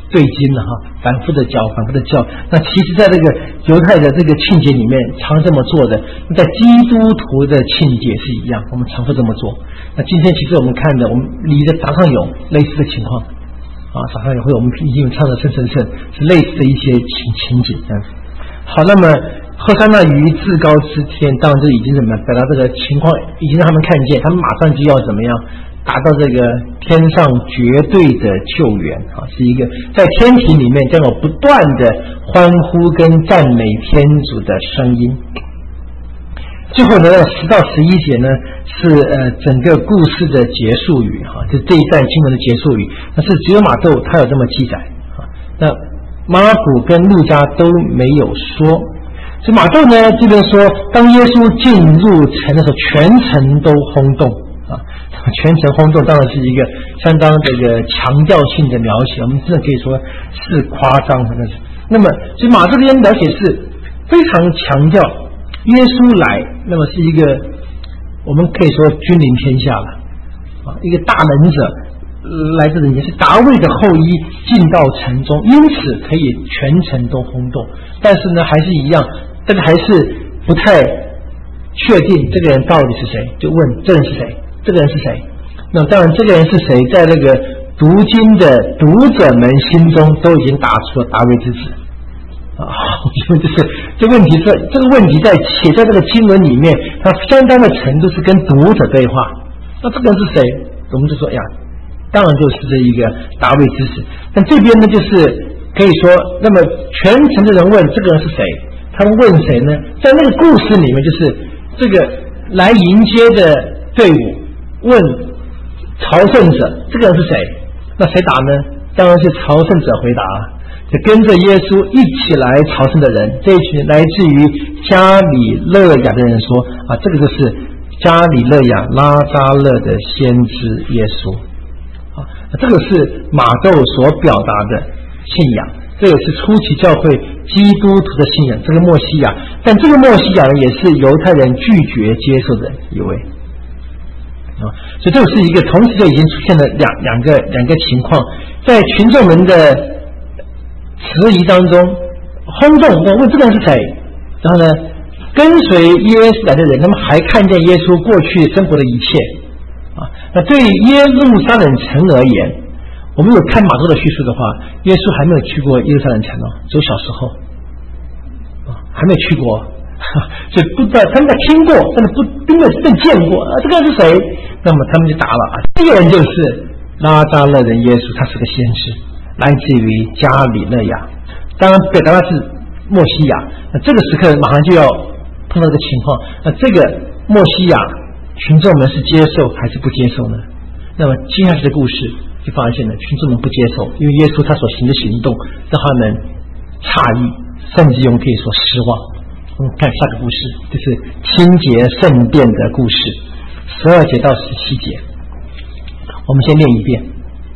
对经了哈，反复的教，反复的教。那其实，在这个犹太的这个庆节里面，常这么做的。在基督徒的庆节是一样，我们常会这么做。那今天其实我们看的，我们离的早上有类似的情况啊，早上也会我们已经唱的圣圣圣，是类似的一些情情景这样子。好，那么后山那于至高之天，当然这已经怎么表达这个情况，已经让他们看见，他们马上就要怎么样达到这个天上绝对的救援啊，是一个在天庭里面将有不断的欢呼跟赞美天主的声音。最后呢，十到十一节呢是呃整个故事的结束语哈，就这一段经文的结束语，但是只有马窦他有这么记载啊，那马尔谷跟路加都没有说。所以马窦呢这边说，当耶稣进入城的时候，全城都轰动啊，全城轰动，当然是一个相当这个强调性的描写，我们真的可以说是夸张的。那么，所以马窦这边描写是非常强调耶稣来，那么是一个我们可以说君临天下了啊，一个大能者来自人间，是大卫的后裔进到城中，因此可以全城都轰动。但是呢，还是一样，但是还是不太确定这个人到底是谁，就问这人是谁，这个人是谁。那当然，这个人是谁，在那个读经的读者们心中都已经打出了大卫之子啊，就是这问题在这个问题在写在这个经文里面，它相当的程度是跟读者对话。那这个人是谁？我们就说呀，当然就是这一个大卫之子。但这边呢，就是可以说，那么全城的人问这个人是谁？他们问谁呢？在那个故事里面，就是这个来迎接的队伍问朝圣者这个人是谁？那谁答呢？当然是朝圣者回答，就跟着耶稣一起来朝圣的人，这一群来自于加里勒亚的人说啊，这个就是加里勒亚拉扎勒的先知耶稣啊，这个是马窦所表达的信仰，这也是初期教会基督徒的信仰，这个默西亚。但这个默西亚呢，也是犹太人拒绝接受的一位啊，所以这是一个同时就已经出现了两两个两个情况，在群众们的迟疑当中轰动，问这个人是谁？然后呢，跟随耶稣来的人，他们还看见耶稣过去生活的一切啊。那对耶路撒冷城而言，我们有看马窦的叙述的话，耶稣还没有去过耶路撒冷城哦，只有小时候啊，还没有去过，所以不知道他们在听过，但是不并没有被见过啊。这个是谁？那么他们就答了啊，这个人就是拉扎勒人耶稣，他是个先知，来自于加里勒亚。当然表达的是默西亚。那这个时刻马上就要碰到这个情况，那这个默西亚群众们是接受还是不接受呢？那么接下去的故事就发现了群众们不接受，因为耶稣他所行的行动让他们诧异，甚至用可以说失望。我们看下个故事，就是清洁圣殿的故事，十二节到十七节。我们先念一遍。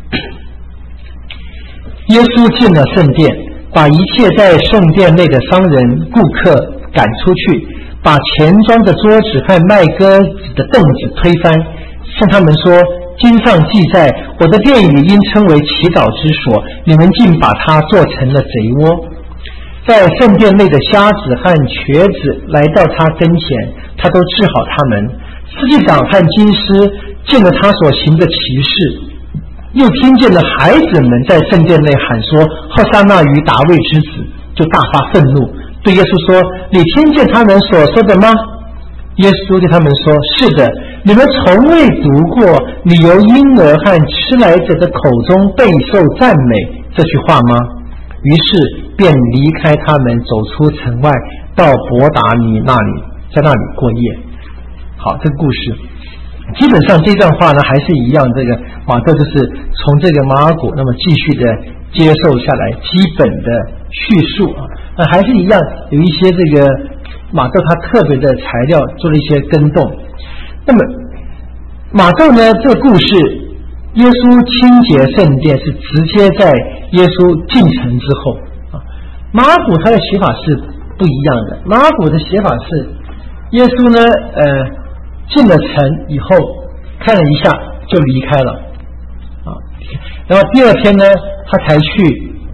耶稣进了圣殿，把一切在圣殿内的商人顾客赶出去，把钱庄的桌子和卖鸽子的凳子推翻，向他们说，经上记载，我的殿宇应称为祈祷之所，你们竟把它做成了贼窝。在圣殿内的瞎子和瘸子来到他跟前，他都治好他们。司祭长和经师见了他所行的奇事，又听见了孩子们在圣殿内喊说，后撒那于大卫之子，就大发愤怒，对耶稣说，你听见他们所说的吗？耶稣对他们说，是的，你们从未读过你由婴儿和吃来者的口中备受赞美这句话吗？于是便离开他们，走出城外，到伯达尼那里，在那里过夜。好，这个故事基本上这段话呢还是一样，这个马窦就是从这个马尔谷那么继续的接受下来基本的叙述啊，那还是一样有一些这个马窦他特别的材料做了一些更动。那么马窦呢这个故事，耶稣清洁圣殿是直接在耶稣进城之后啊，马尔谷他的写法是不一样的。马尔谷的写法是耶稣呢呃进了城以后看了一下就离开了啊，然后第二天呢他才去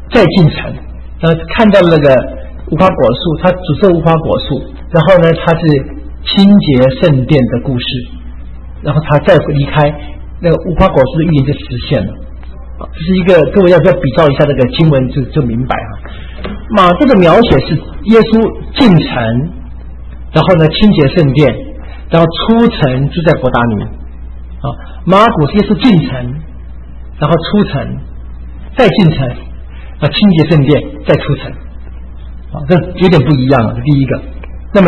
再进城，然后看到那个无花果树，他诅咒无花果树，然后呢，他是清洁圣殿的故事，然后他再离开，那个无花果树的预言就实现了。这是一个，各位要不要比照一下这个经文就就明白啊？马这个描写是耶稣进城，然后呢清洁圣殿，然后出城住在伯大尼啊。马可是耶稣进城，然后出城，再进城，啊清洁圣殿，再出城啊，这有点不一样啊。这第一个。那么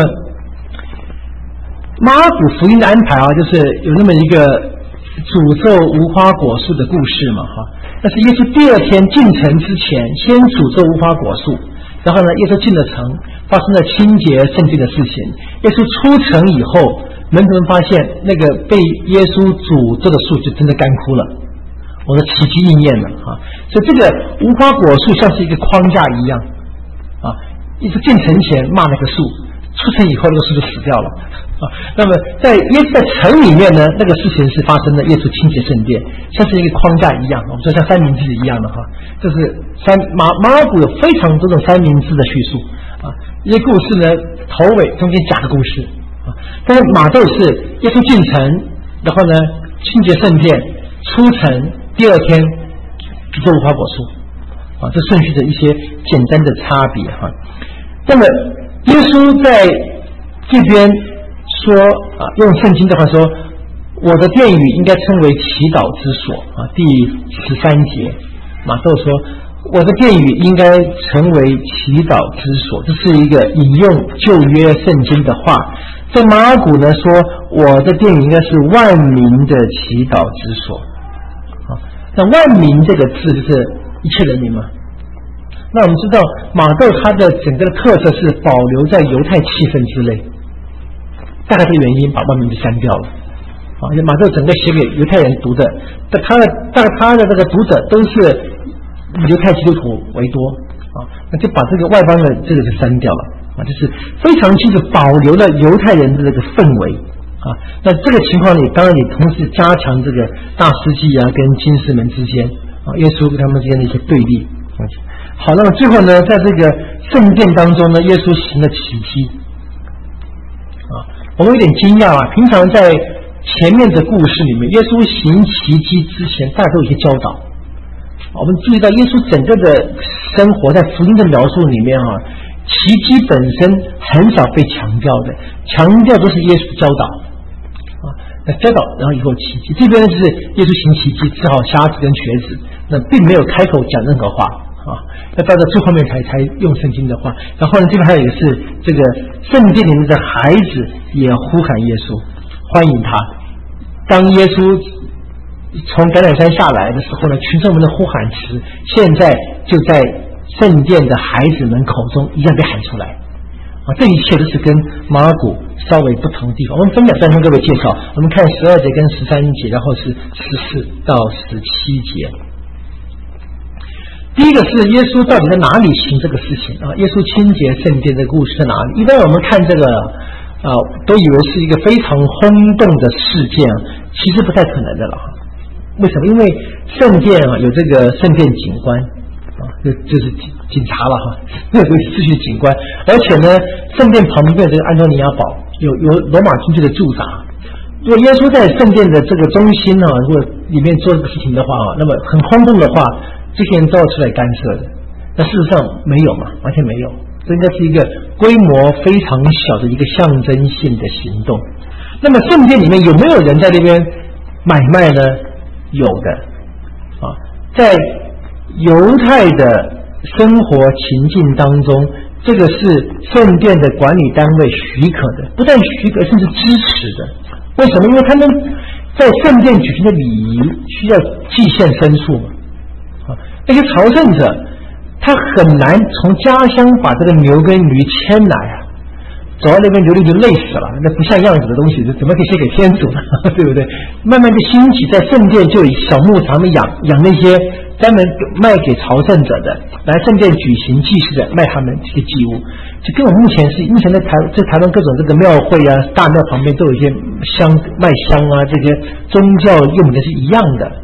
马可福音的安排啊，就是有那么一个诅咒无花果树的故事嘛哈。但是耶稣第二天进城之前，先诅咒无花果树，然后呢，耶稣进了城，发生了清洁圣殿的事情。耶稣出城以后，门徒们发现那个被耶稣诅咒的树就真的干枯了，我的奇迹应验了啊！所以这个无花果树像是一个框架一样啊，耶稣进城前骂那个树，出城以后那个树就死掉了。啊，那么在耶稣在城里面呢，那个事情是发生的，耶稣清洁圣殿，像是一个框架一样，我们说像三明治一样的哈，这是三马马可有非常多种三明治的叙述啊，一些故事呢头尾中间夹个故事啊，但是马窦是耶稣进城，然后呢清洁圣殿，出城第二天诅咒无花果树啊，这顺序的一些简单的差别哈。那么耶稣在这边说啊，用圣经的话说，我的殿宇应该称为祈祷之所啊。第十三节，马窦说，我的殿宇应该成为祈祷之所，这是一个引用旧约圣经的话。在马可呢说，我的殿宇应该是万民的祈祷之所啊。那万民这个字就是一切人民嘛。那我们知道马窦他的整个的特色是保留在犹太气氛之内。大概这个原因把万民就删掉了啊，马窦整个写给犹太人读的，但他的但他的这个读者都是犹太基督徒为多啊，那就把这个外邦的这个就删掉了啊，就是非常清楚保留了犹太人的这个氛围啊。那这个情况里，当然你同时加强这个大司祭啊跟经士们之间啊，耶稣跟他们之间的一些对立。好，那么最后呢，在这个圣殿当中呢，耶稣行了奇迹。我们有点惊讶啊！平常在前面的故事里面，耶稣行奇迹之前，大家都有一些教导。我们注意到耶稣整个的生活在福音的描述里面啊，奇迹本身很少被强调的，强调都是耶稣的教导啊。那教导，然后以后奇迹，这边呢就是耶稣行奇迹，治好瞎子跟瘸子，那并没有开口讲任何话。啊，要到了最后面才才用圣经的话，然后呢，这边还有一个是这个圣殿里面的孩子也呼喊耶稣，欢迎他。当耶稣从橄榄山下来的时候呢，群众们的呼喊词现在就在圣殿的孩子们口中一样被喊出来。啊，这一切都是跟马可稍微不同的地方。我们分两段跟各位介绍，我们看十二节跟十三节，然后是十四到十七节。第一个是耶稣到底在哪里行这个事情啊？耶稣清洁圣殿的故事在哪里？一般我们看这个啊，都以为是一个非常轰动的事件，其实不太可能的了。为什么？因为圣殿啊有这个圣殿警官啊，就就是警警察了哈，有秩序警官，而且呢，圣殿旁边这个安东尼亚堡有有罗马军队的驻扎。如果耶稣在圣殿的这个中心呢，如果里面做这个事情的话，那么很轰动的话，这些人都要出来干涉的。那事实上没有嘛，完全没有，这应该是一个规模非常小的一个象征性的行动。那么圣殿里面有没有人在那边买卖呢？有的啊，在犹太的生活情境当中，这个是圣殿的管理单位许可的，不但许可，甚至支持的。为什么？因为他们在圣殿举行的礼仪需要祭献牲畜嘛。啊，那些朝圣者他很难从家乡把这个牛跟驴牵来啊，走到那边牛驴就累死了，那不像样子的东西，怎么可以献给天主呢？对不对？慢慢就兴起，在圣殿就有小牧场里养养那些专门卖给朝圣者的，来圣殿举行祭祀的，卖他们这些祭物。就跟我们目前是目前在台在台湾各种这个庙会啊，大庙旁边都有一些香卖香啊，这些宗教用品是一样的。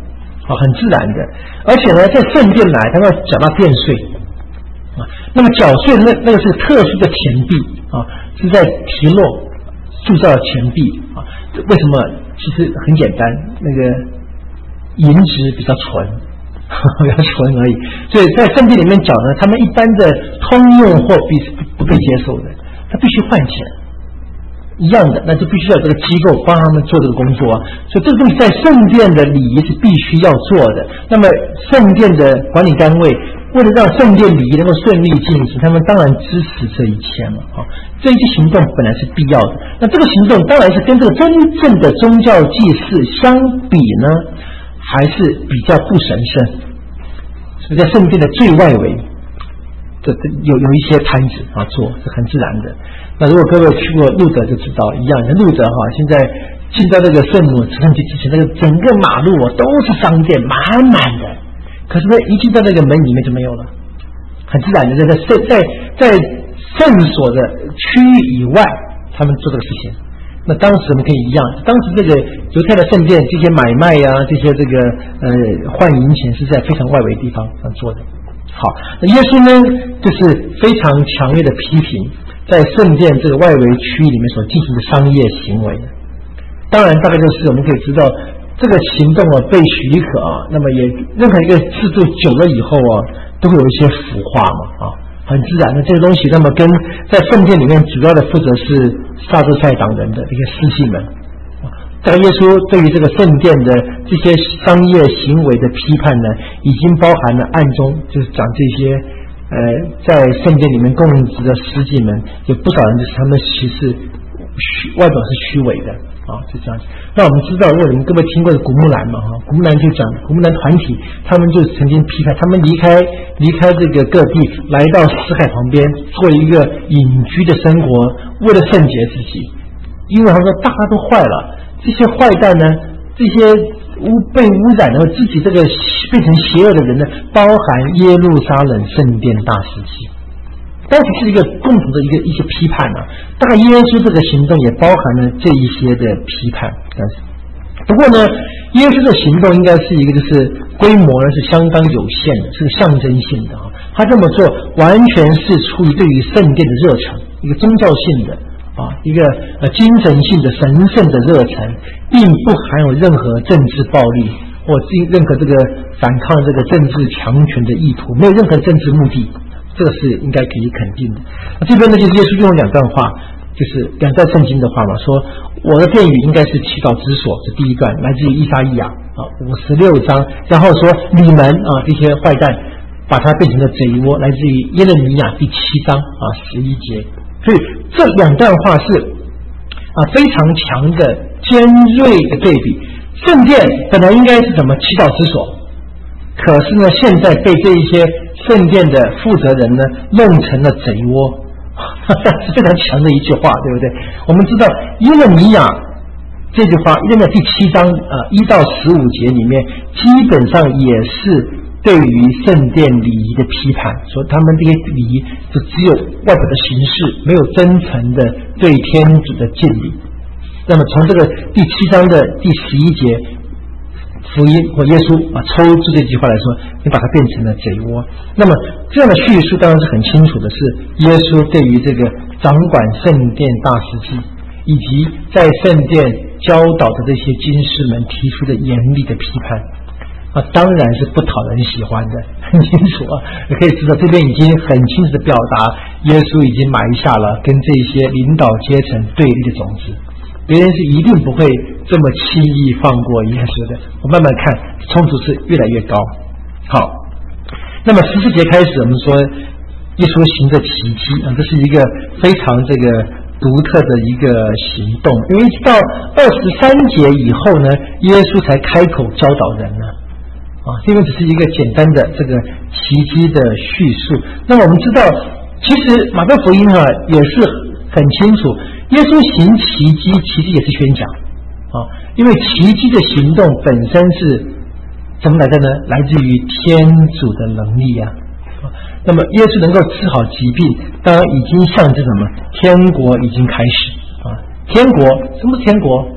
啊，很自然的。而且呢，在圣殿来，他要缴纳殿税啊。那么缴税那那个是特殊的钱币啊，是在提洛铸造的钱币啊。为什么？其实很简单，那个银质比较纯，比较纯而已。所以在圣殿里面缴呢，他们一般的通用货币是不被接受的，他必须换钱。一样的，那就必须要这个机构帮他们做这个工作啊。所以这个东西在圣殿的礼仪是必须要做的。那么圣殿的管理单位为了让圣殿礼仪能够顺利进行，他们当然支持这一切嘛。啊，这一些行动本来是必要的。那这个行动当然是跟这个真正的宗教祭祀相比呢，还是比较不神圣。所以在圣殿的最外围，这有有一些摊子啊做，是很自然的。那如果各位去过路德就知道，一样的路德哈，现在进到那个圣母慈善节之前，那个整个马路哦都是商店，满满的。可是呢，一进到那个门里面就没有了，很自然的，在在在在圣所的区域以外，他们做这个事情。那当时我们可以一样，当时这个犹太的圣殿这些买卖呀、啊，这些这个呃换银钱是在非常外围的地方上做的。好，那耶稣呢，就是非常强烈的批评在圣殿这个外围区域里面所进行的商业行为。当然，大概就是我们可以知道，这个行动啊被许可啊，那么也任何一个制度久了以后啊，都会有一些腐化嘛啊，很自然的这个东西。那么跟在圣殿里面主要的负责是撒都塞党人的这些司祭们。这个耶稣对于这个圣殿的这些商业行为的批判呢，已经包含了暗中就是讲这些呃在圣殿里面供职的司祭们，有不少人就是他们其实虚外表是虚伪的啊，就这样子。那我们知道，如果你们各位听过的古木兰嘛哈，古木兰就讲古木兰团体，他们就曾经批判，他们离开离开这个各地，来到死海旁边做一个隐居的生活，为了圣洁自己，因为他说大家都坏了。这些坏蛋呢，这些污被污染的自己这个变成邪恶的人呢，包含耶路撒冷圣殿大司祭，当时是一个共同的一个一些批判啊。大概耶稣这个行动也包含了这一些的批判，但是不过呢，耶稣的行动应该是一个就是规模呢是相当有限的，是个象征性的啊。他这么做完全是出于对于圣殿的热忱，一个宗教性的。啊，一个呃精神性的神圣的热忱，并不含有任何政治暴力或任何这个反抗这个政治强权的意图，没有任何政治目的，这个是应该可以肯定的。那这边呢，就是耶稣用两段话，就是两段圣经的话嘛，说我的殿宇应该是祈祷之所，是第一段，来自于以赛亚啊五十六章，然后说你们啊这些坏蛋把它变成了贼窝，来自于耶利米亚第七章啊十一节。所以这两段话是啊非常强的尖锐的对比。圣殿本来应该是什么祈祷之所，可是呢，现在被这一些圣殿的负责人呢弄成了贼窝，是非常强的一句话，对不对？我们知道耶利米亚这句话，耶利米亚第七章啊一到十五节里面，基本上也是。对于圣殿礼仪的批判，说他们这些礼仪就只有外表的形式，没有真诚的对天主的敬礼。那么从这个第七章的第十一节福音或耶稣啊抽出这句话来说，你把它变成了贼窝。那么这样的叙述当然是很清楚的，是耶稣对于这个掌管圣殿大司祭以及在圣殿教导的这些经师们提出的严厉的批判。啊，当然是不讨人喜欢的，很清楚啊。你可以知道，这边已经很清楚的表达，耶稣已经埋下了跟这些领导阶层对立的种子，别人是一定不会这么轻易放过耶稣的。我慢慢看，冲突是越来越高。好，那么十四节开始，我们说耶稣行着奇迹啊，这是一个非常这个独特的一个行动，因为到二十三节以后呢，耶稣才开口教导人呢。啊，这个只是一个简单的这个奇迹的叙述。那么我们知道，其实马太福音啊也是很清楚，耶稣行奇迹，其实也是宣讲啊，因为奇迹的行动本身是怎么来的呢？来自于天主的能力啊。那么耶稣能够治好疾病，当然已经象征什么？天国已经开始啊！天国什么是天国？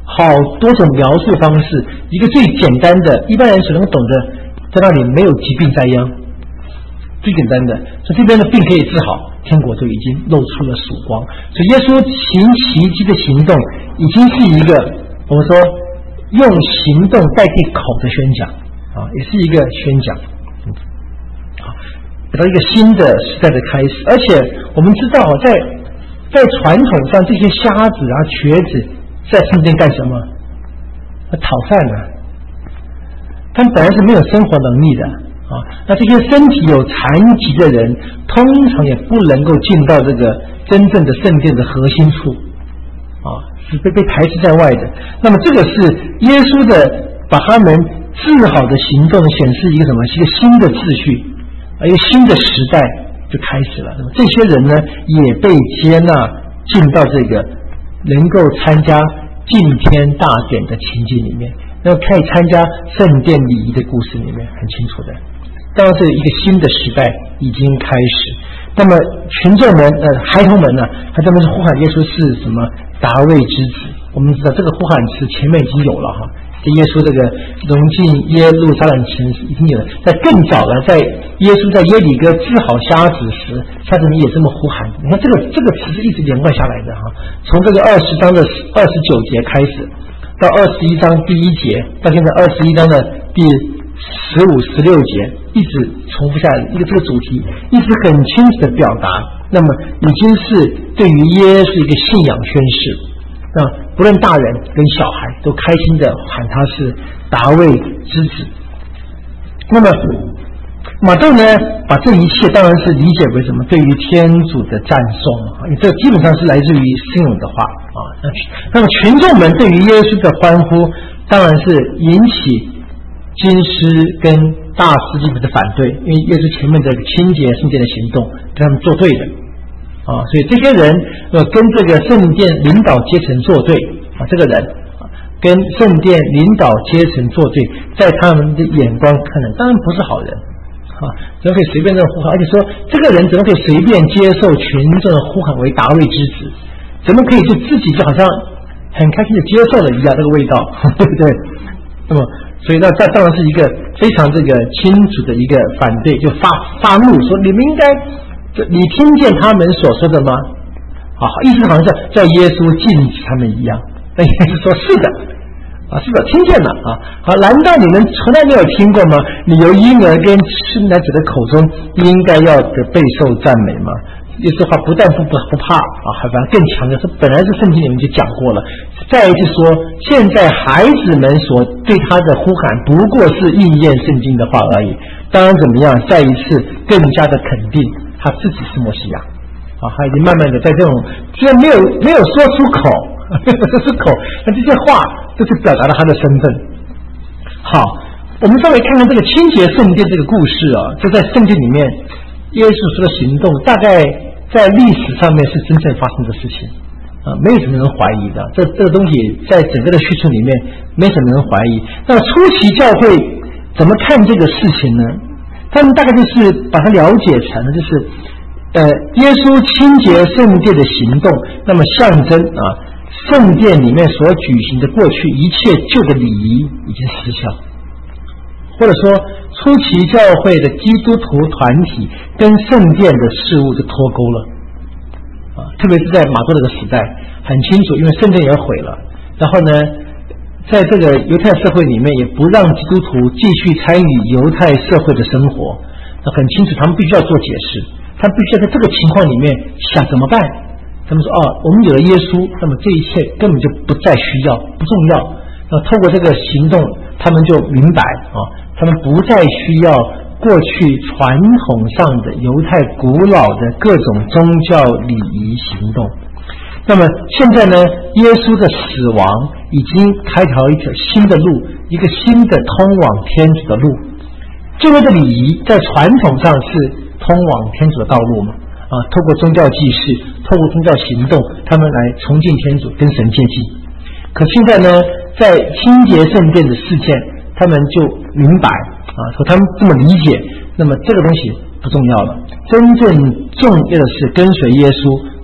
好多种描述方式，一个最简单的，一般人所能懂的，在那里没有疾病灾殃，最简单的，所以这边的病可以治好，天国就已经露出了曙光。所以耶稣行奇迹的行动，已经是一个我们说用行动代替口的宣讲啊，也是一个宣讲，啊，到一个新的时代的开始。而且我们知道，在在传统上，这些瞎子啊、瘸子在圣殿干什么？讨饭啊！他们本来是没有生活能力的啊，那这些身体有残疾的人，通常也不能够进到这个真正的圣殿的核心处啊，是被被排斥在外的。那么这个是耶稣的把他们治好的行动显示一个什么？是一个新的秩序，一个新的时代就开始了。那么这些人呢，也被接纳进到这个能够参加敬天大典的情景里面，那可以参加圣殿礼仪的故事里面，很清楚的。当然是一个新的时代已经开始。那么群众们呃孩童们呢，他专门是呼喊耶稣是什么达味之子。我们知道这个呼喊词前面已经有了哈，在耶稣这个融进耶路撒冷前已经有了，在更早了，在耶稣在耶里哥治好瞎子时，瞎子们也这么呼喊。你看这个这个词是一直连贯下来的哈，从这个二十章的二十九节开始，到二十一章第一节，到现在二十一章的第十五、十六节，一直重复下来一个这个主题，一直很清楚的表达。那么已经是对于耶稣一个信仰宣誓。那不论大人跟小孩都开心的喊他是达味之子。那么马窦呢，把这一切当然是理解为什么？对于天主的赞颂啊，这基本上是来自于圣咏的话啊。那么群众们对于耶稣的欢呼，当然是引起经师跟大司祭的反对，因为耶稣前面的清洁圣殿的行动跟他们作对的。啊，所以这些人呃跟这个圣殿领导阶层作对啊，这个人啊跟圣殿领导阶层作对，在他们的眼光看来，当然不是好人啊，怎么可以随便这样呼喊？而且说这个人怎么可以随便接受群众的呼喊为达味之子？怎么可以就自己就好像很开心的接受了一样这个味道，对不对？那么，所以那这当然是一个非常这个清楚的一个反对，就发发怒说你们应该。你听见他们所说的吗？啊，意思好像叫耶稣禁止他们一样。那耶稣说是的，啊，是的，听见了啊。好，难道你们从来没有听过吗？你由婴儿跟生奶子的口中应该要的备受赞美吗？耶稣话不但不不不怕啊，还反而更强调，说本来是圣经里面就讲过了。再一次说，现在孩子们所对他的呼喊不过是应验圣经的话而已。当然怎么样？再一次更加的肯定。他自己是默西亚啊，他已经慢慢的在这种虽然没有没有说出口，没有说出口，但这些话就是表达了他的身份。好，我们稍微看看这个清洁圣殿这个故事啊，就在圣经里面，耶稣说的行动，大概在历史上面是真正发生的事情啊，没有什么人怀疑的。这这个东西在整个的叙述里面，没什么人怀疑。那初期教会怎么看这个事情呢？他们大概就是把它了解成了，就是呃，耶稣清洁圣殿的行动，那么象征啊，圣殿里面所举行的过去一切旧的礼仪已经失效，或者说初期教会的基督徒团体跟圣殿的事物就脱钩了啊，特别是在马窦这个时代，很清楚，因为圣殿也毁了，然后呢。在这个犹太社会里面，也不让基督徒继续参与犹太社会的生活。那很清楚，他们必须要做解释，他们必须要在这个情况里面想怎么办。他们说：“哦，我们有了耶稣，那么这一切根本就不再需要，不重要。”那透过这个行动，他们就明白啊，他们不再需要过去传统上的犹太古老的各种宗教礼仪行动。那么现在呢，耶稣的死亡已经开条一条新的路，一个新的通往天主的路。旧约的礼仪在传统上是通往天主的道路嘛？啊，透过宗教祭祀，透过宗教行动，他们来崇敬天主，跟神接近。可现在呢，在清洁圣殿的事件，他们就明白啊，说他们这么理解，那么这个东西不重要了。真正重要的是跟随耶稣。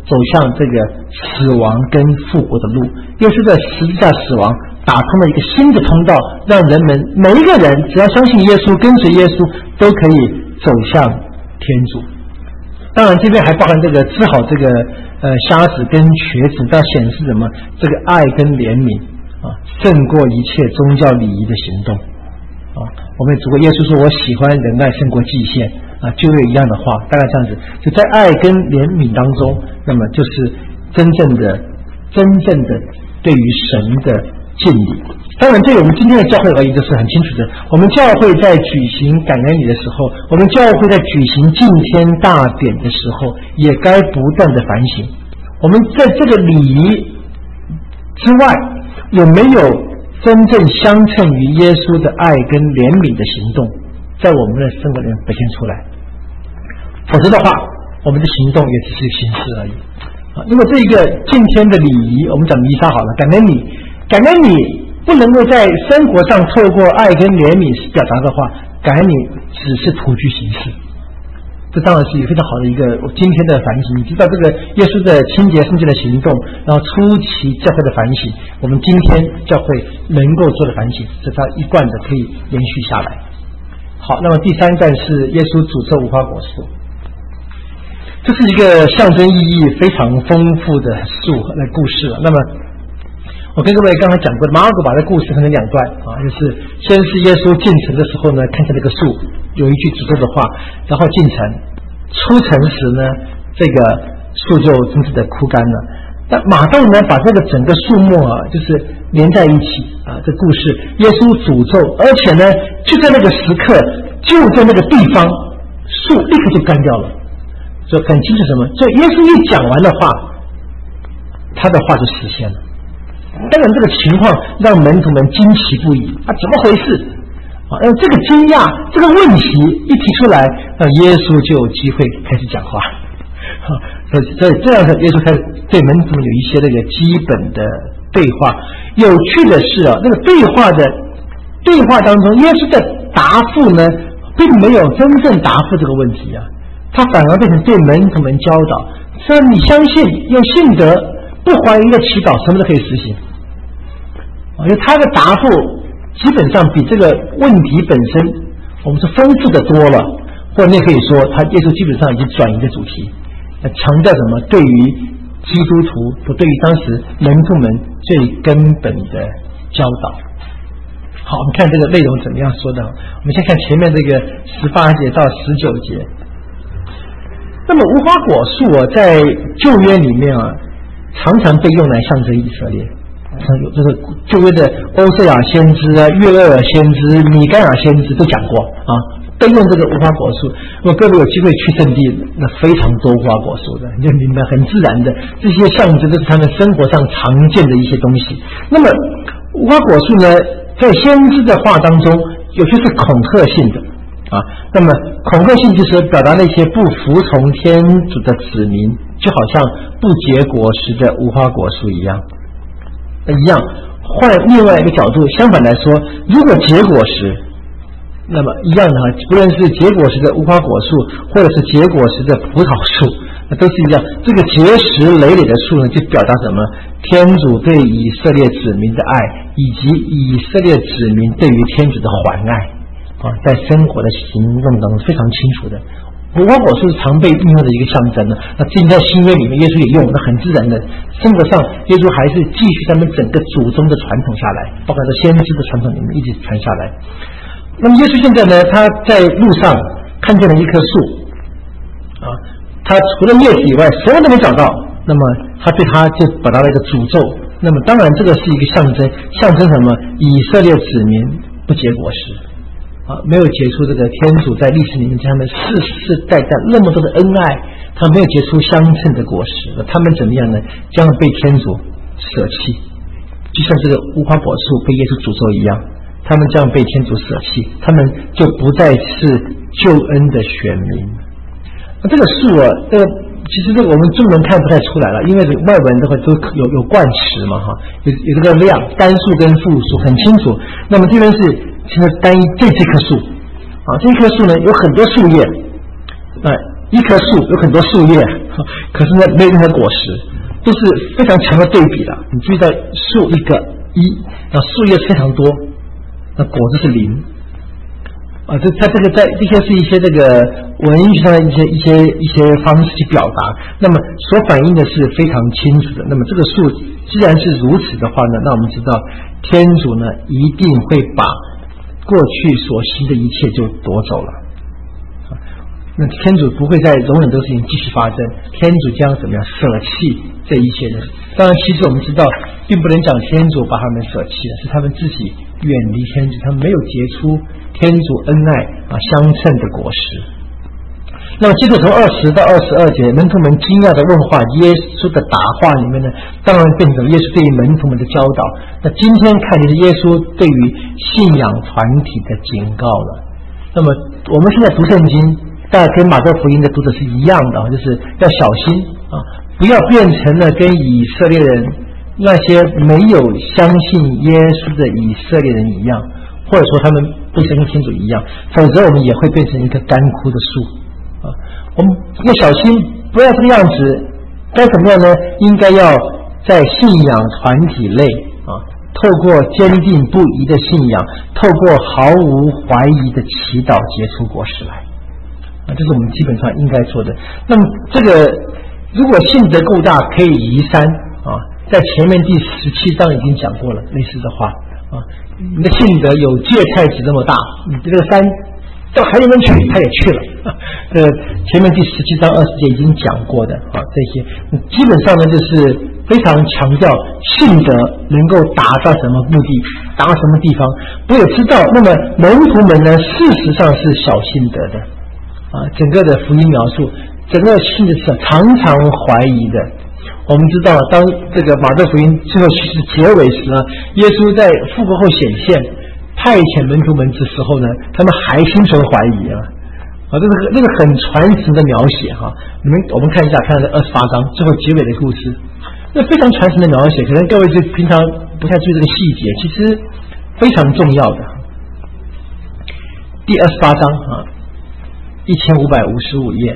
走向这个死亡跟复活的路。耶稣的十字架死亡打通了一个新的通道，让人们每一个人只要相信耶稣，跟随耶稣，都可以走向天主。当然这边还包含这个治好这个呃瞎子跟瘸子，要显示什么？这个爱跟怜悯啊，胜过一切宗教礼仪的行动啊。我们主耶稣说：“我喜欢仁爱胜过祭献。”啊，就有一样的话，大概这样子，就在爱跟怜悯当中，那么就是真正的、真正的对于神的敬礼。当然，对于我们今天的教会而言，就是很清楚的。我们教会在举行感恩礼的时候，我们教会在举行敬天大典的时候，也该不断的反省，我们在这个礼仪之外，有没有真正相称于耶稣的爱跟怜悯的行动，在我们的生活里面表现出来？否则的话，我们的行动也只是形式而已啊！因为这一个敬天的礼仪，我们讲弥撒好了，感恩礼，感恩礼不能够在生活上透过爱跟怜悯表达的话，感恩礼只是徒具形式。这当然是一个非常好的一个今天的反省。你知道这个耶稣的清洁圣洁的行动，然后初期教会的反省，我们今天教会能够做的反省，这它一贯的可以延续下来。好，那么第三段是耶稣诅咒无花果树。这是一个象征意义非常丰富的树的故事了。那么我跟各位刚才讲过的马尔谷把的故事分成两段啊，就是先是耶稣进城的时候呢，看见这个树有一句诅咒的话，然后进城，出城时呢，这个树就真正的枯干了。那马上呢，把这个整个树木啊，就是连在一起啊，这故事耶稣诅咒，而且呢，就在那个时刻，就在那个地方，树立刻就干掉了。所以很清楚什么？所以耶稣一讲完的话，他的话就实现了。当然，这个情况让门徒们惊奇不已啊！怎么回事？啊，让这个惊讶，这个问题一提出来，让耶稣就有机会开始讲话。啊，所以所以这样的耶稣开始对门徒们有一些那个基本的对话。有趣的是啊，那个对话的对话当中，耶稣的答复呢，并没有真正答复这个问题啊。他反而变成对门徒们教导，说你相信用信德不怀疑的祈祷，什么都可以实行。因为他的答复基本上比这个问题本身我们是丰富的多了，或者你也可以说他耶稣基本上已经转移的主题，强调什么？对于基督徒或对于当时门徒们最根本的教导。好，我们看这个内容怎么样说的。我们先看前面这个十八节到十九节。那么无花果树啊，在旧约里面啊，常常被用来象征以色列。有这个旧约的欧瑟亚先知啊、约厄尔先知、米该亚先知都讲过啊，被用这个无花果树。如果各位有机会去圣地，那非常多无花果树的，你就明白很自然的，这些象征都是他们生活上常见的一些东西。那么无花果树呢，在先知的话当中，有些是恐吓性的。啊，那么恐吓性就是表达那些不服从天主的子民，就好像不结果实的无花果树一样，一样。换另外一个角度，相反来说，如果结果实，那么一样的哈，不论是结果实的无花果树，或者是结果实的葡萄树，那都是一样。这个结实累累的树呢，就表达什么？天主对以色列子民的爱，以及以色列子民对于天主的还爱。啊，在生活的行动当中非常清楚的，无花果树是常被运用的一个象征呢。那至于在新约里面，耶稣也用，那很自然的。生活上，耶稣还是继续他们整个祖宗的传统下来，包括在先知的传统里面一直传下来。那么耶稣现在呢，他在路上看见了一棵树，啊，他除了叶子以外，什么都没找到。那么他对他就表达了一个诅咒。那么当然，这个是一个象征，象征什么？以色列子民不结果实。啊，没有结出这个天主在历史里面对他们世世代代那么多的恩爱，他没有结出相称的果实，他们怎么样呢？将被天主舍弃，就像这个无花果树被耶稣诅咒一样，他们这样被天主舍弃，他们就不再是救恩的选民。那这个树啊，这个其实这个我们中文看不太出来了，因为外文的话都有有冠词嘛，哈，有有这个量，单数跟复数很清楚。那么这边是。现在单一这这棵树啊，这棵树呢有很多树叶，啊， 一棵树有很多树叶，可是呢没有任何果实，都是非常强的对比的。你注意到树一个一，那树叶非常多，那果子是零。啊，这它这个在这些是一些这个文学上的一些一些一些方式去表达，那么所反映的是非常清楚的。那么这个数既然是如此的话呢，那我们知道天主呢一定会把过去所行的一切就夺走了。那天主不会再容忍这个事情继续发生，天主将怎么样舍弃这一切的？当然，其实我们知道，并不能讲天主把他们舍弃了，是他们自己远离天主，他们没有结出天主恩爱啊相称的果实。那么接着从二十到二十二节，门徒们惊讶的问话，耶稣的答话里面呢，当然变成耶稣对于门徒们的教导。那今天看见是耶稣对于信仰团体的警告了。那么我们现在读圣经，大概跟马可福音的读者是一样的，就是要小心啊，不要变成了跟以色列人那些没有相信耶稣的以色列人一样，或者说他们不相信天主一样，否则我们也会变成一棵干枯的树啊。我们要小心，不要这个样子。该怎么样呢？应该要在信仰团体内啊，透过坚定不移的信仰，透过毫无怀疑的祈祷结出果实来。啊，这是我们基本上应该做的。那么，这个如果信德够大，可以移山啊，在前面第十七章已经讲过了类似的话啊。你的信德有芥菜籽那么大，你这个山到海里面去，他也去了。这个前面第十七章二十节已经讲过的啊，这些基本上呢就是非常强调信德能够达到什么目的，达到什么地方。我也知道，那么门徒们呢，事实上是小信德的。啊，整个的福音描述，整个信的是常常怀疑的。我们知道，当这个马太福音最后是结尾时呢，耶稣在复活后显现，派遣门徒们的时候呢，他们还心存怀疑啊。啊，这个这个很传神的描写哈、啊。你们我们看一下，看这二十八章最后结尾的故事，那非常传神的描写，可能各位就平常不太注意这个细节，其实非常重要的。第二十八章啊。一千五百五十五页，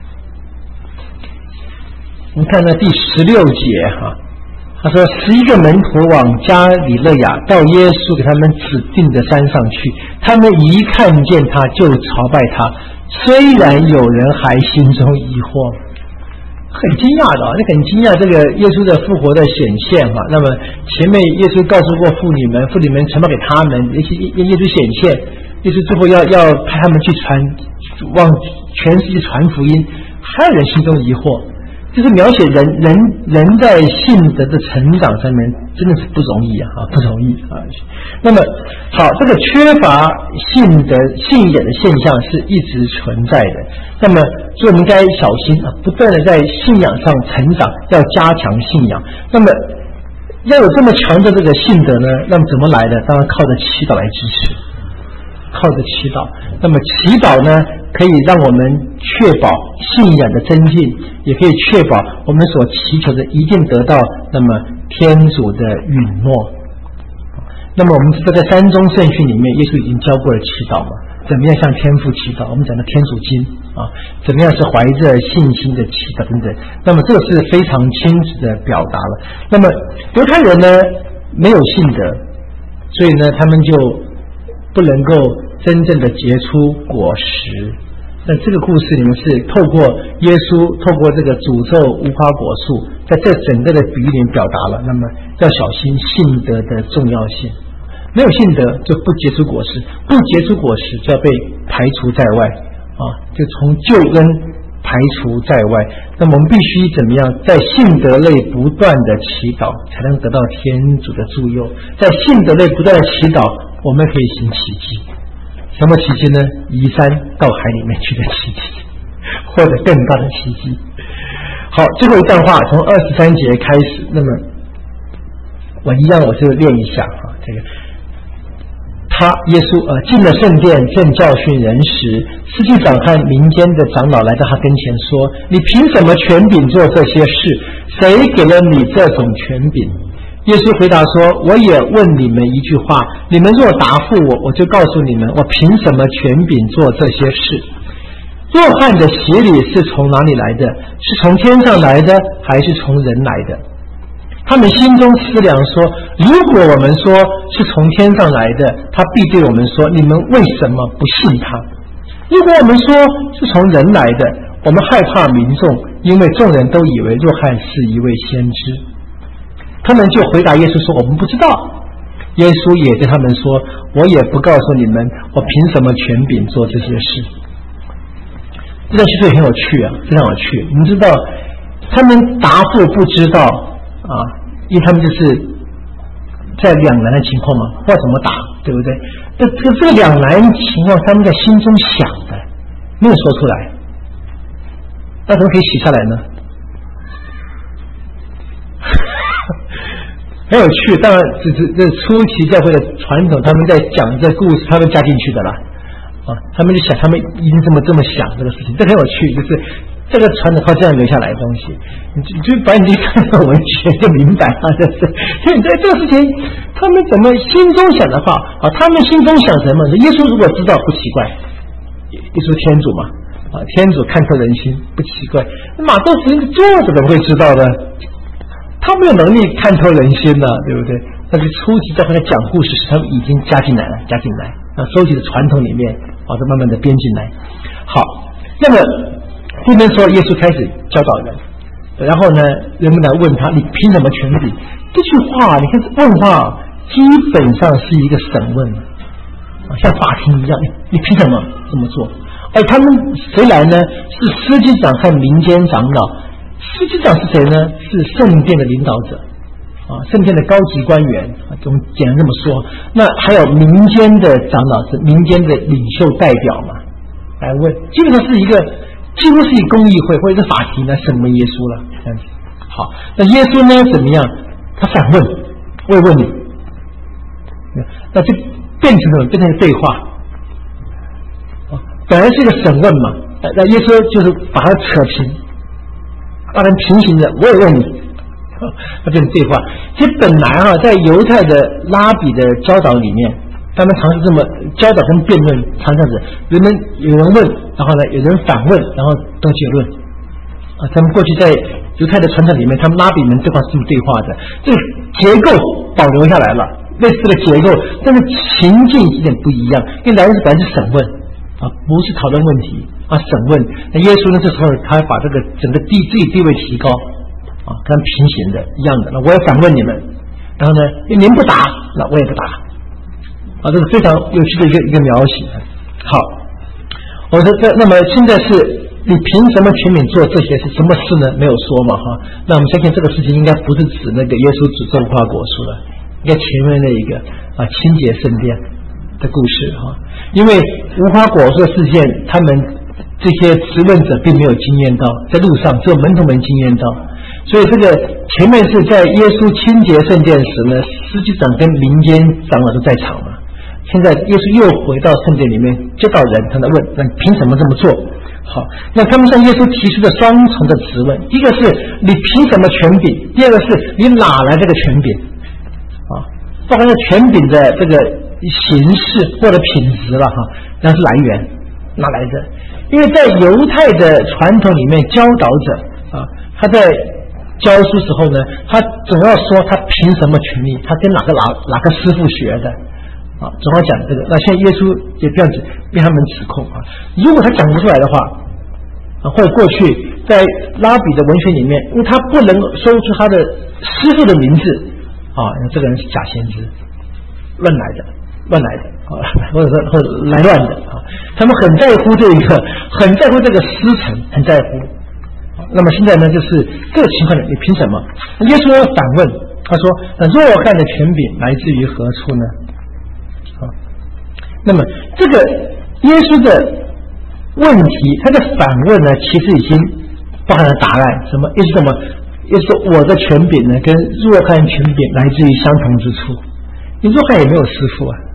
我们看到第十六节哈，他说十一个门徒往加里肋亚，到耶稣给他们指定的山上去，他们一看见他就朝拜他，虽然有人还心中疑惑，很惊讶的啊，那很惊讶这个耶稣的复活的显现哈。那么前面耶稣告诉过妇女们，妇女们传报给他们，耶稣耶稣显现，耶稣最后要要派他们去传。往全世界传福音，还有人心中疑惑，就是描写人人人在信德的成长上面真的是不容易啊，不容易啊。那么好，这个缺乏信德信仰的现象是一直存在的。那么所以我们应该小心啊，不断的在信仰上成长，要加强信仰。那么要有这么强的这个信德呢，那么怎么来的？当然靠着祈祷来支持。靠着祈祷，那么祈祷呢，可以让我们确保信仰的增进，也可以确保我们所祈求的一定得到那么天主的允诺。那么我们知道在三宗圣训里面，耶稣已经教过了祈祷嘛，怎么样向天父祈祷？我们讲的天主经啊，怎么样是怀着信心的祈祷等等。那么这个是非常清楚的表达了。那么犹太人呢没有信德，所以呢他们就不能够真正的结出果实。那这个故事里面是透过耶稣透过这个诅咒无花果树，在这整个的比喻里面表达了，那么要小心信德的重要性。没有信德就不结出果实，不结出果实就要被排除在外啊，就从救恩排除在外。那么我们必须怎么样在信德类不断的祈祷，才能得到天主的助佑。在信德类不断的祈祷，我们可以行奇迹。什么奇迹呢？移山到海里面去的奇迹，或者更大的奇迹。好，最后一段话从二十三节开始，那么我一样我就练一下啊，这个他耶稣呃进了圣殿，正教训人时，司祭长和民间的长老来到他跟前说：“你凭什么权柄做这些事？谁给了你这种权柄？”耶稣回答说：“我也问你们一句话，你们若答复我，我就告诉你们，我凭什么权柄做这些事。” 若翰的洗礼是从哪里来的？是从天上来的，还是从人来的？他们心中思量说，如果我们说是从天上来的，他必对我们说，你们为什么不信他？如果我们说是从人来的，我们害怕民众，因为众人都以为若翰是一位先知。他们就回答耶稣说，我们不知道。耶稣也对他们说，我也不告诉你们，我凭什么权柄做这些事。这段叙述很有趣啊，非常有趣。你们知道他们答复不知道啊，因为他们就是在两难的情况嘛，不知道怎么答，对不对？这这这个两难情况，他们在心中想的，没有说出来，那怎么可以写下来呢？很有趣。当然，这这这初期教会的传统，他们在讲这故事，他们加进去的啦。啊，他们就想，他们已经这么这么想这个事情，这很有趣，就是这个传统靠这样留下来的东西，你就就把你看到文学就明白了，就是。所以在这个事情，他们怎么心中想的话，啊，他们心中想什么？耶稣如果知道不奇怪，耶稣天主嘛，啊，天主看透人心不奇怪。马窦福音的作者怎么会知道呢？他没有能力看透人心呢，对不对？但是初期教会在讲故事时，他们已经加进来了，加进来，啊，收集的传统里面，啊，再慢慢的编进来。好，那么这边说耶稣开始教导人，然后呢，人们来问他，你凭什么权柄？这句话，你看问话基本上是一个审问，啊，像法庭一样，你你凭什么这么做？而他们谁来呢？是司祭长和民间长老。司祭长是谁呢？是圣殿的领导者，啊，圣殿的高级官员，啊，我们简单这么说。那还有民间的长老，是民间的领袖代表嘛，来问，基本上是一个几乎是以公议会或者是法庭来审问耶稣了，这样子。好，那耶稣呢怎么样？他反问，我也问你，那就变成什么？变成对话。啊，本来是一个审问嘛，那耶稣就是把它扯平。让人平行的，我也问你，那变成对话。其实本来啊，在犹太的拉比的教导里面，他们常是这么教导跟辩论，常这样子，人们有人问，然后呢有人反问，然后得结论。啊，他们过去在犹太的传统里面，他们拉比们对话是这么对话的，这个结构保留下来了，类似的结构，但是情境有点不一样，因为来人是本来是审问啊，不是讨论问题。啊，审问，那耶稣呢？这时候他把这个整个地自己地位提高，啊，跟平行的一样的。那我也反问你们，然后呢，您不答，那我也不答，啊，这是非常有趣的一个一个描写。好，我说这那么现在是你凭什么权柄做这些是什么事呢？没有说嘛，哈。那我们相信这个事情应该不是指那个耶稣只种无花果树了，应该前面那一个啊清洁圣殿的故事哈，因为无花果树事件，他们。这些质问者并没有经验到，在路上只有门徒们经验到，所以这个前面是在耶稣清洁圣殿时呢，司祭长跟民间长老都在场嘛。现在耶稣又回到圣殿里面接到人，他在问：那你凭什么这么做？好，那他们向耶稣提出的双重的质问，第一个是你凭什么权柄？第二个是你哪来这个权柄？啊，包含了权柄的这个形式或者品质了哈，那是来源哪来的？因为在犹太的传统里面，教导者啊，他在教书时候呢，他总要说他凭什么权利，他跟哪个哪哪个师傅学的啊，总要讲这个。那现在耶稣也这样子被他们指控啊，如果他讲不出来的话啊，或者过去在拉比的文学里面，因为他不能说出他的师傅的名字啊，这个人是假先知，乱来的。乱来的啊，或者说或者来乱的啊，他们很在乎这一个，很在乎这个师承，很在乎。那么现在呢，就是这个情况呢，你凭什么？耶稣反问，他说：“那若翰的权柄来自于何处呢？”啊，那么这个耶稣的问题，他的反问呢，其实已经包含了答案。什么？意思什么？意思说我的权柄呢，跟若翰权柄来自于相同之处。你若翰也没有师父啊。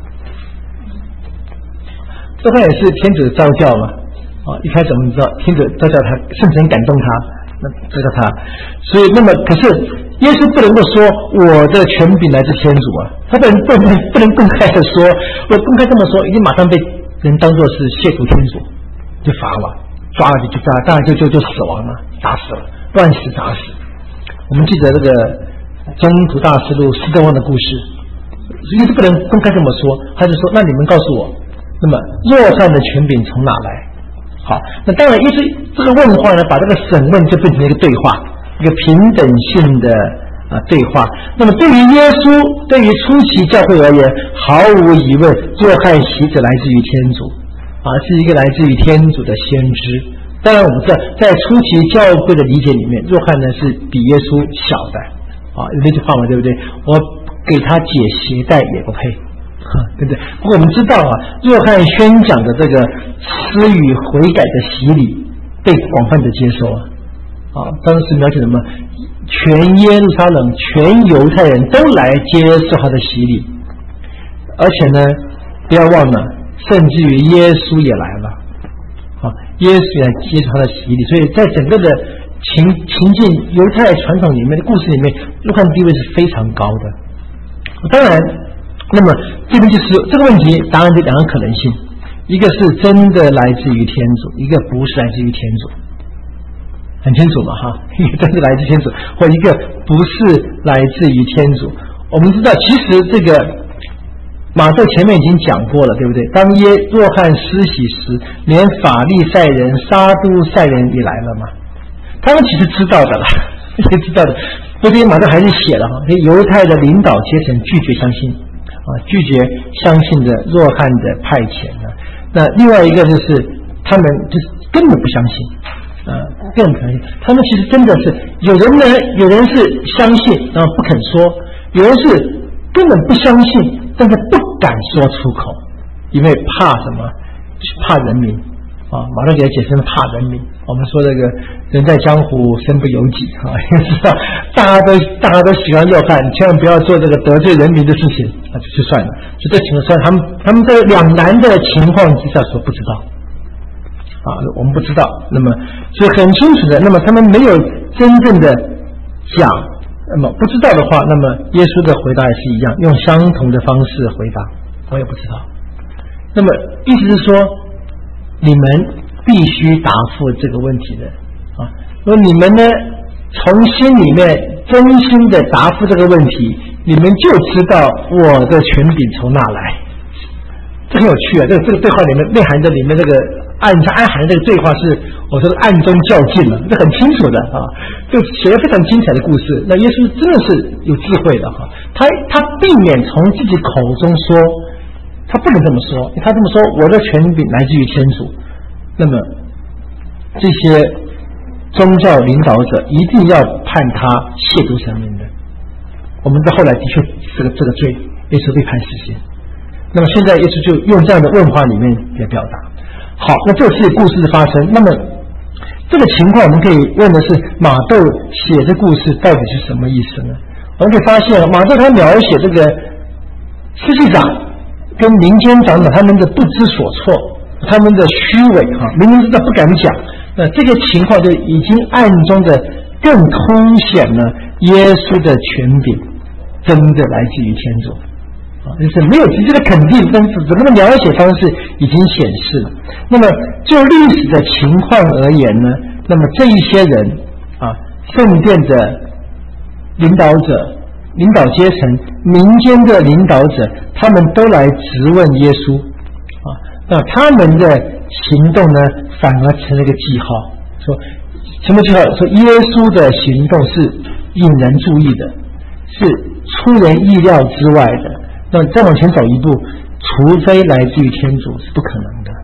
这块也是天主的召教嘛，啊，一开始我们知道天主召教他，圣神感动他，那召教他，所以那么可是耶稣不能够说我的权柄来自天主啊，他不能不能不能公开的说，我公开这么说，已经马上被人当作是亵渎天主，就罚了， 抓了就抓，当然就就就死亡了，打死了，乱死打死。我们记得这个中途大师路斯德旺的故事，耶稣不能公开这么说，他就说：那你们告诉我，那么若翰的权柄从哪来？好，那当然，耶稣这个问话呢，把这个审问就变成一个对话，一个平等性的啊对话。那么对于耶稣，对于初期教会而言，毫无疑问，若翰洗者来自于天主啊，是一个来自于天主的先知。当然，我们知道，在初期教会的理解里面，若翰呢是比耶稣小的啊，有那句话嘛，对不对？我给他解鞋带也不配。对不对？不过我们知道啊，若翰宣讲的这个施与悔改的洗礼被广泛的接受啊，啊，当时描写什么？全耶路撒冷、全犹太人都来接受他的洗礼，而且呢，不要忘了，甚至于耶稣也来了，啊，耶稣也接受他的洗礼，所以在整个的情情境、犹太传统里面的故事里面，若翰地位是非常高的。当然。那么这边就是这个问题，答案就两个可能性，一个是真的来自于天主，一个不是来自于天主，很清楚嘛哈，一个真的来自天主，或一个不是来自于天主。我们知道，其实这个马窦前面已经讲过了，对不对？当耶若翰施洗时，连法利赛人、撒都塞人也来了嘛，他们其实知道的了，也知道的。不过马窦还是写了哈，犹太的领导阶层拒绝相信。啊，拒绝相信的若翰的派遣呢？那另外一个就是他们就是根本不相信，呃，更可能他们其实真的是有人呢，有人是相信然后不肯说，有人是根本不相信，但是不敢说出口，因为怕什么？怕人民啊！马上给他解释怕人民。我们说这个人在江湖身不由己啊，知道大家都大家都喜欢若翰，千万不要做这个得罪人民的事情啊，这就算了。就这情况，他们他们在两难的情况之下说不知道啊，我们不知道。那么所以很清楚的，那么他们没有真正的讲，那么不知道的话，那么耶稣的回答也是一样，用相同的方式回答，我也不知道。那么意思是说，你们必须答复这个问题的啊！那你们呢，从心里面真心的答复这个问题，你们就知道我的权柄从哪来。这很有趣啊！这个这个对话里面内涵的里面这个暗暗含的这个对话是我说的暗中较劲了，这很清楚的啊，就写了非常精彩的故事。那耶稣真的是有智慧的哈，他他避免从自己口中说，他不能这么说，他这么说，我的权柄来自于天主。那么这些宗教领导者一定要判他亵渎神明的。我们在后来的确这个这个罪，耶稣被判死刑。那么现在耶稣就用这样的问话里面来表达。好，那这是故事的发生。那么这个情况我们可以问的是，马窦写这故事到底是什么意思呢？我们可以发现，马窦他描写这个司祭长跟民间长老他们的不知所措，他们的虚伪哈，明明知道不敢讲，那这个情况就已经暗中的更凸显了耶稣的权柄真的来自于天主啊，就是没有直接的肯定，但是整个的描写方式已经显示了。那么就历史的情况而言呢，那么这一些人啊，圣殿的领导者、领导阶层、民间的领导者，他们都来质问耶稣啊。那他们的行动呢，反而成了一个记号，说什么记号？说耶稣的行动是引人注意的，是出人意料之外的。那再往前走一步，除非来自于天主，是不可能的。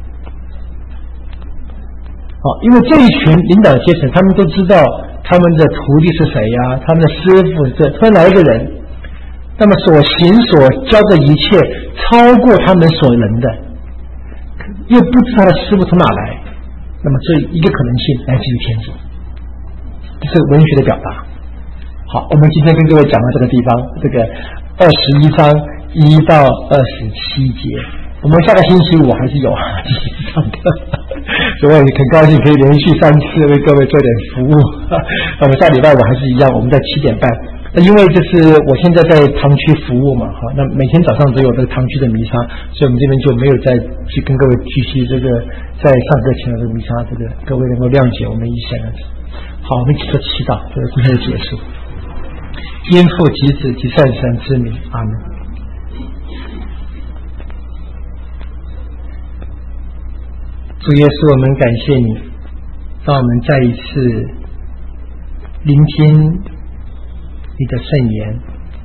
哦，因为这一群领导阶层，他们都知道他们的徒弟是谁呀、啊，他们的师傅是突然来一个人，那么所行所教的一切超过他们所能的。又不知道他的师傅从哪来，那么这一个可能性来自于天主，这是文学的表达。好，我们今天跟各位讲到这个地方，这个二十一章一到二十七节，我们下个星期五还是有啊继续上课，所以我很高兴可以连续三次为各位做点服务。那么下礼拜五还是一样，我们在七点半因为就是我现在在堂区服务嘛，哈，那每天早上都有这个堂区的弥撒，所以我们这边就没有再去跟各位继续这个在上课前的这个弥撒，这个各位能够谅解我们一些的。好，我们一起做祈祷，这个今天的结束。因父及子及圣神之名，阿门。主耶稣，我们感谢你，让我们再一次聆听你的圣言，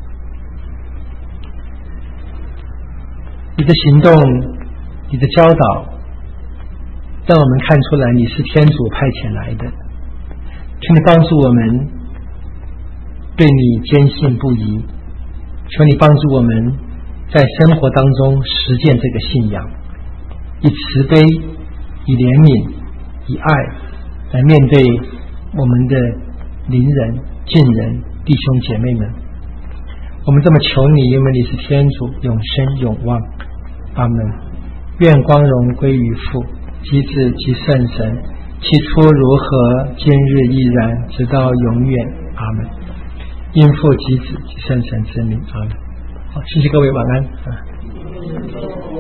你的行动，你的教导，让我们看出来你是天主派遣来的。请你帮助我们对你坚信不疑，求你帮助我们在生活当中实践这个信仰，以慈悲、以怜悯、以爱来面对我们的邻人、近人、弟兄姐妹们。我们这么求你，因为你是天主，永生永望。阿门。愿光荣归于父及子及圣神，起初如何，今日依然，直到永远。阿门。因父及子及圣神之名。阿门。好，谢谢各位，晚安。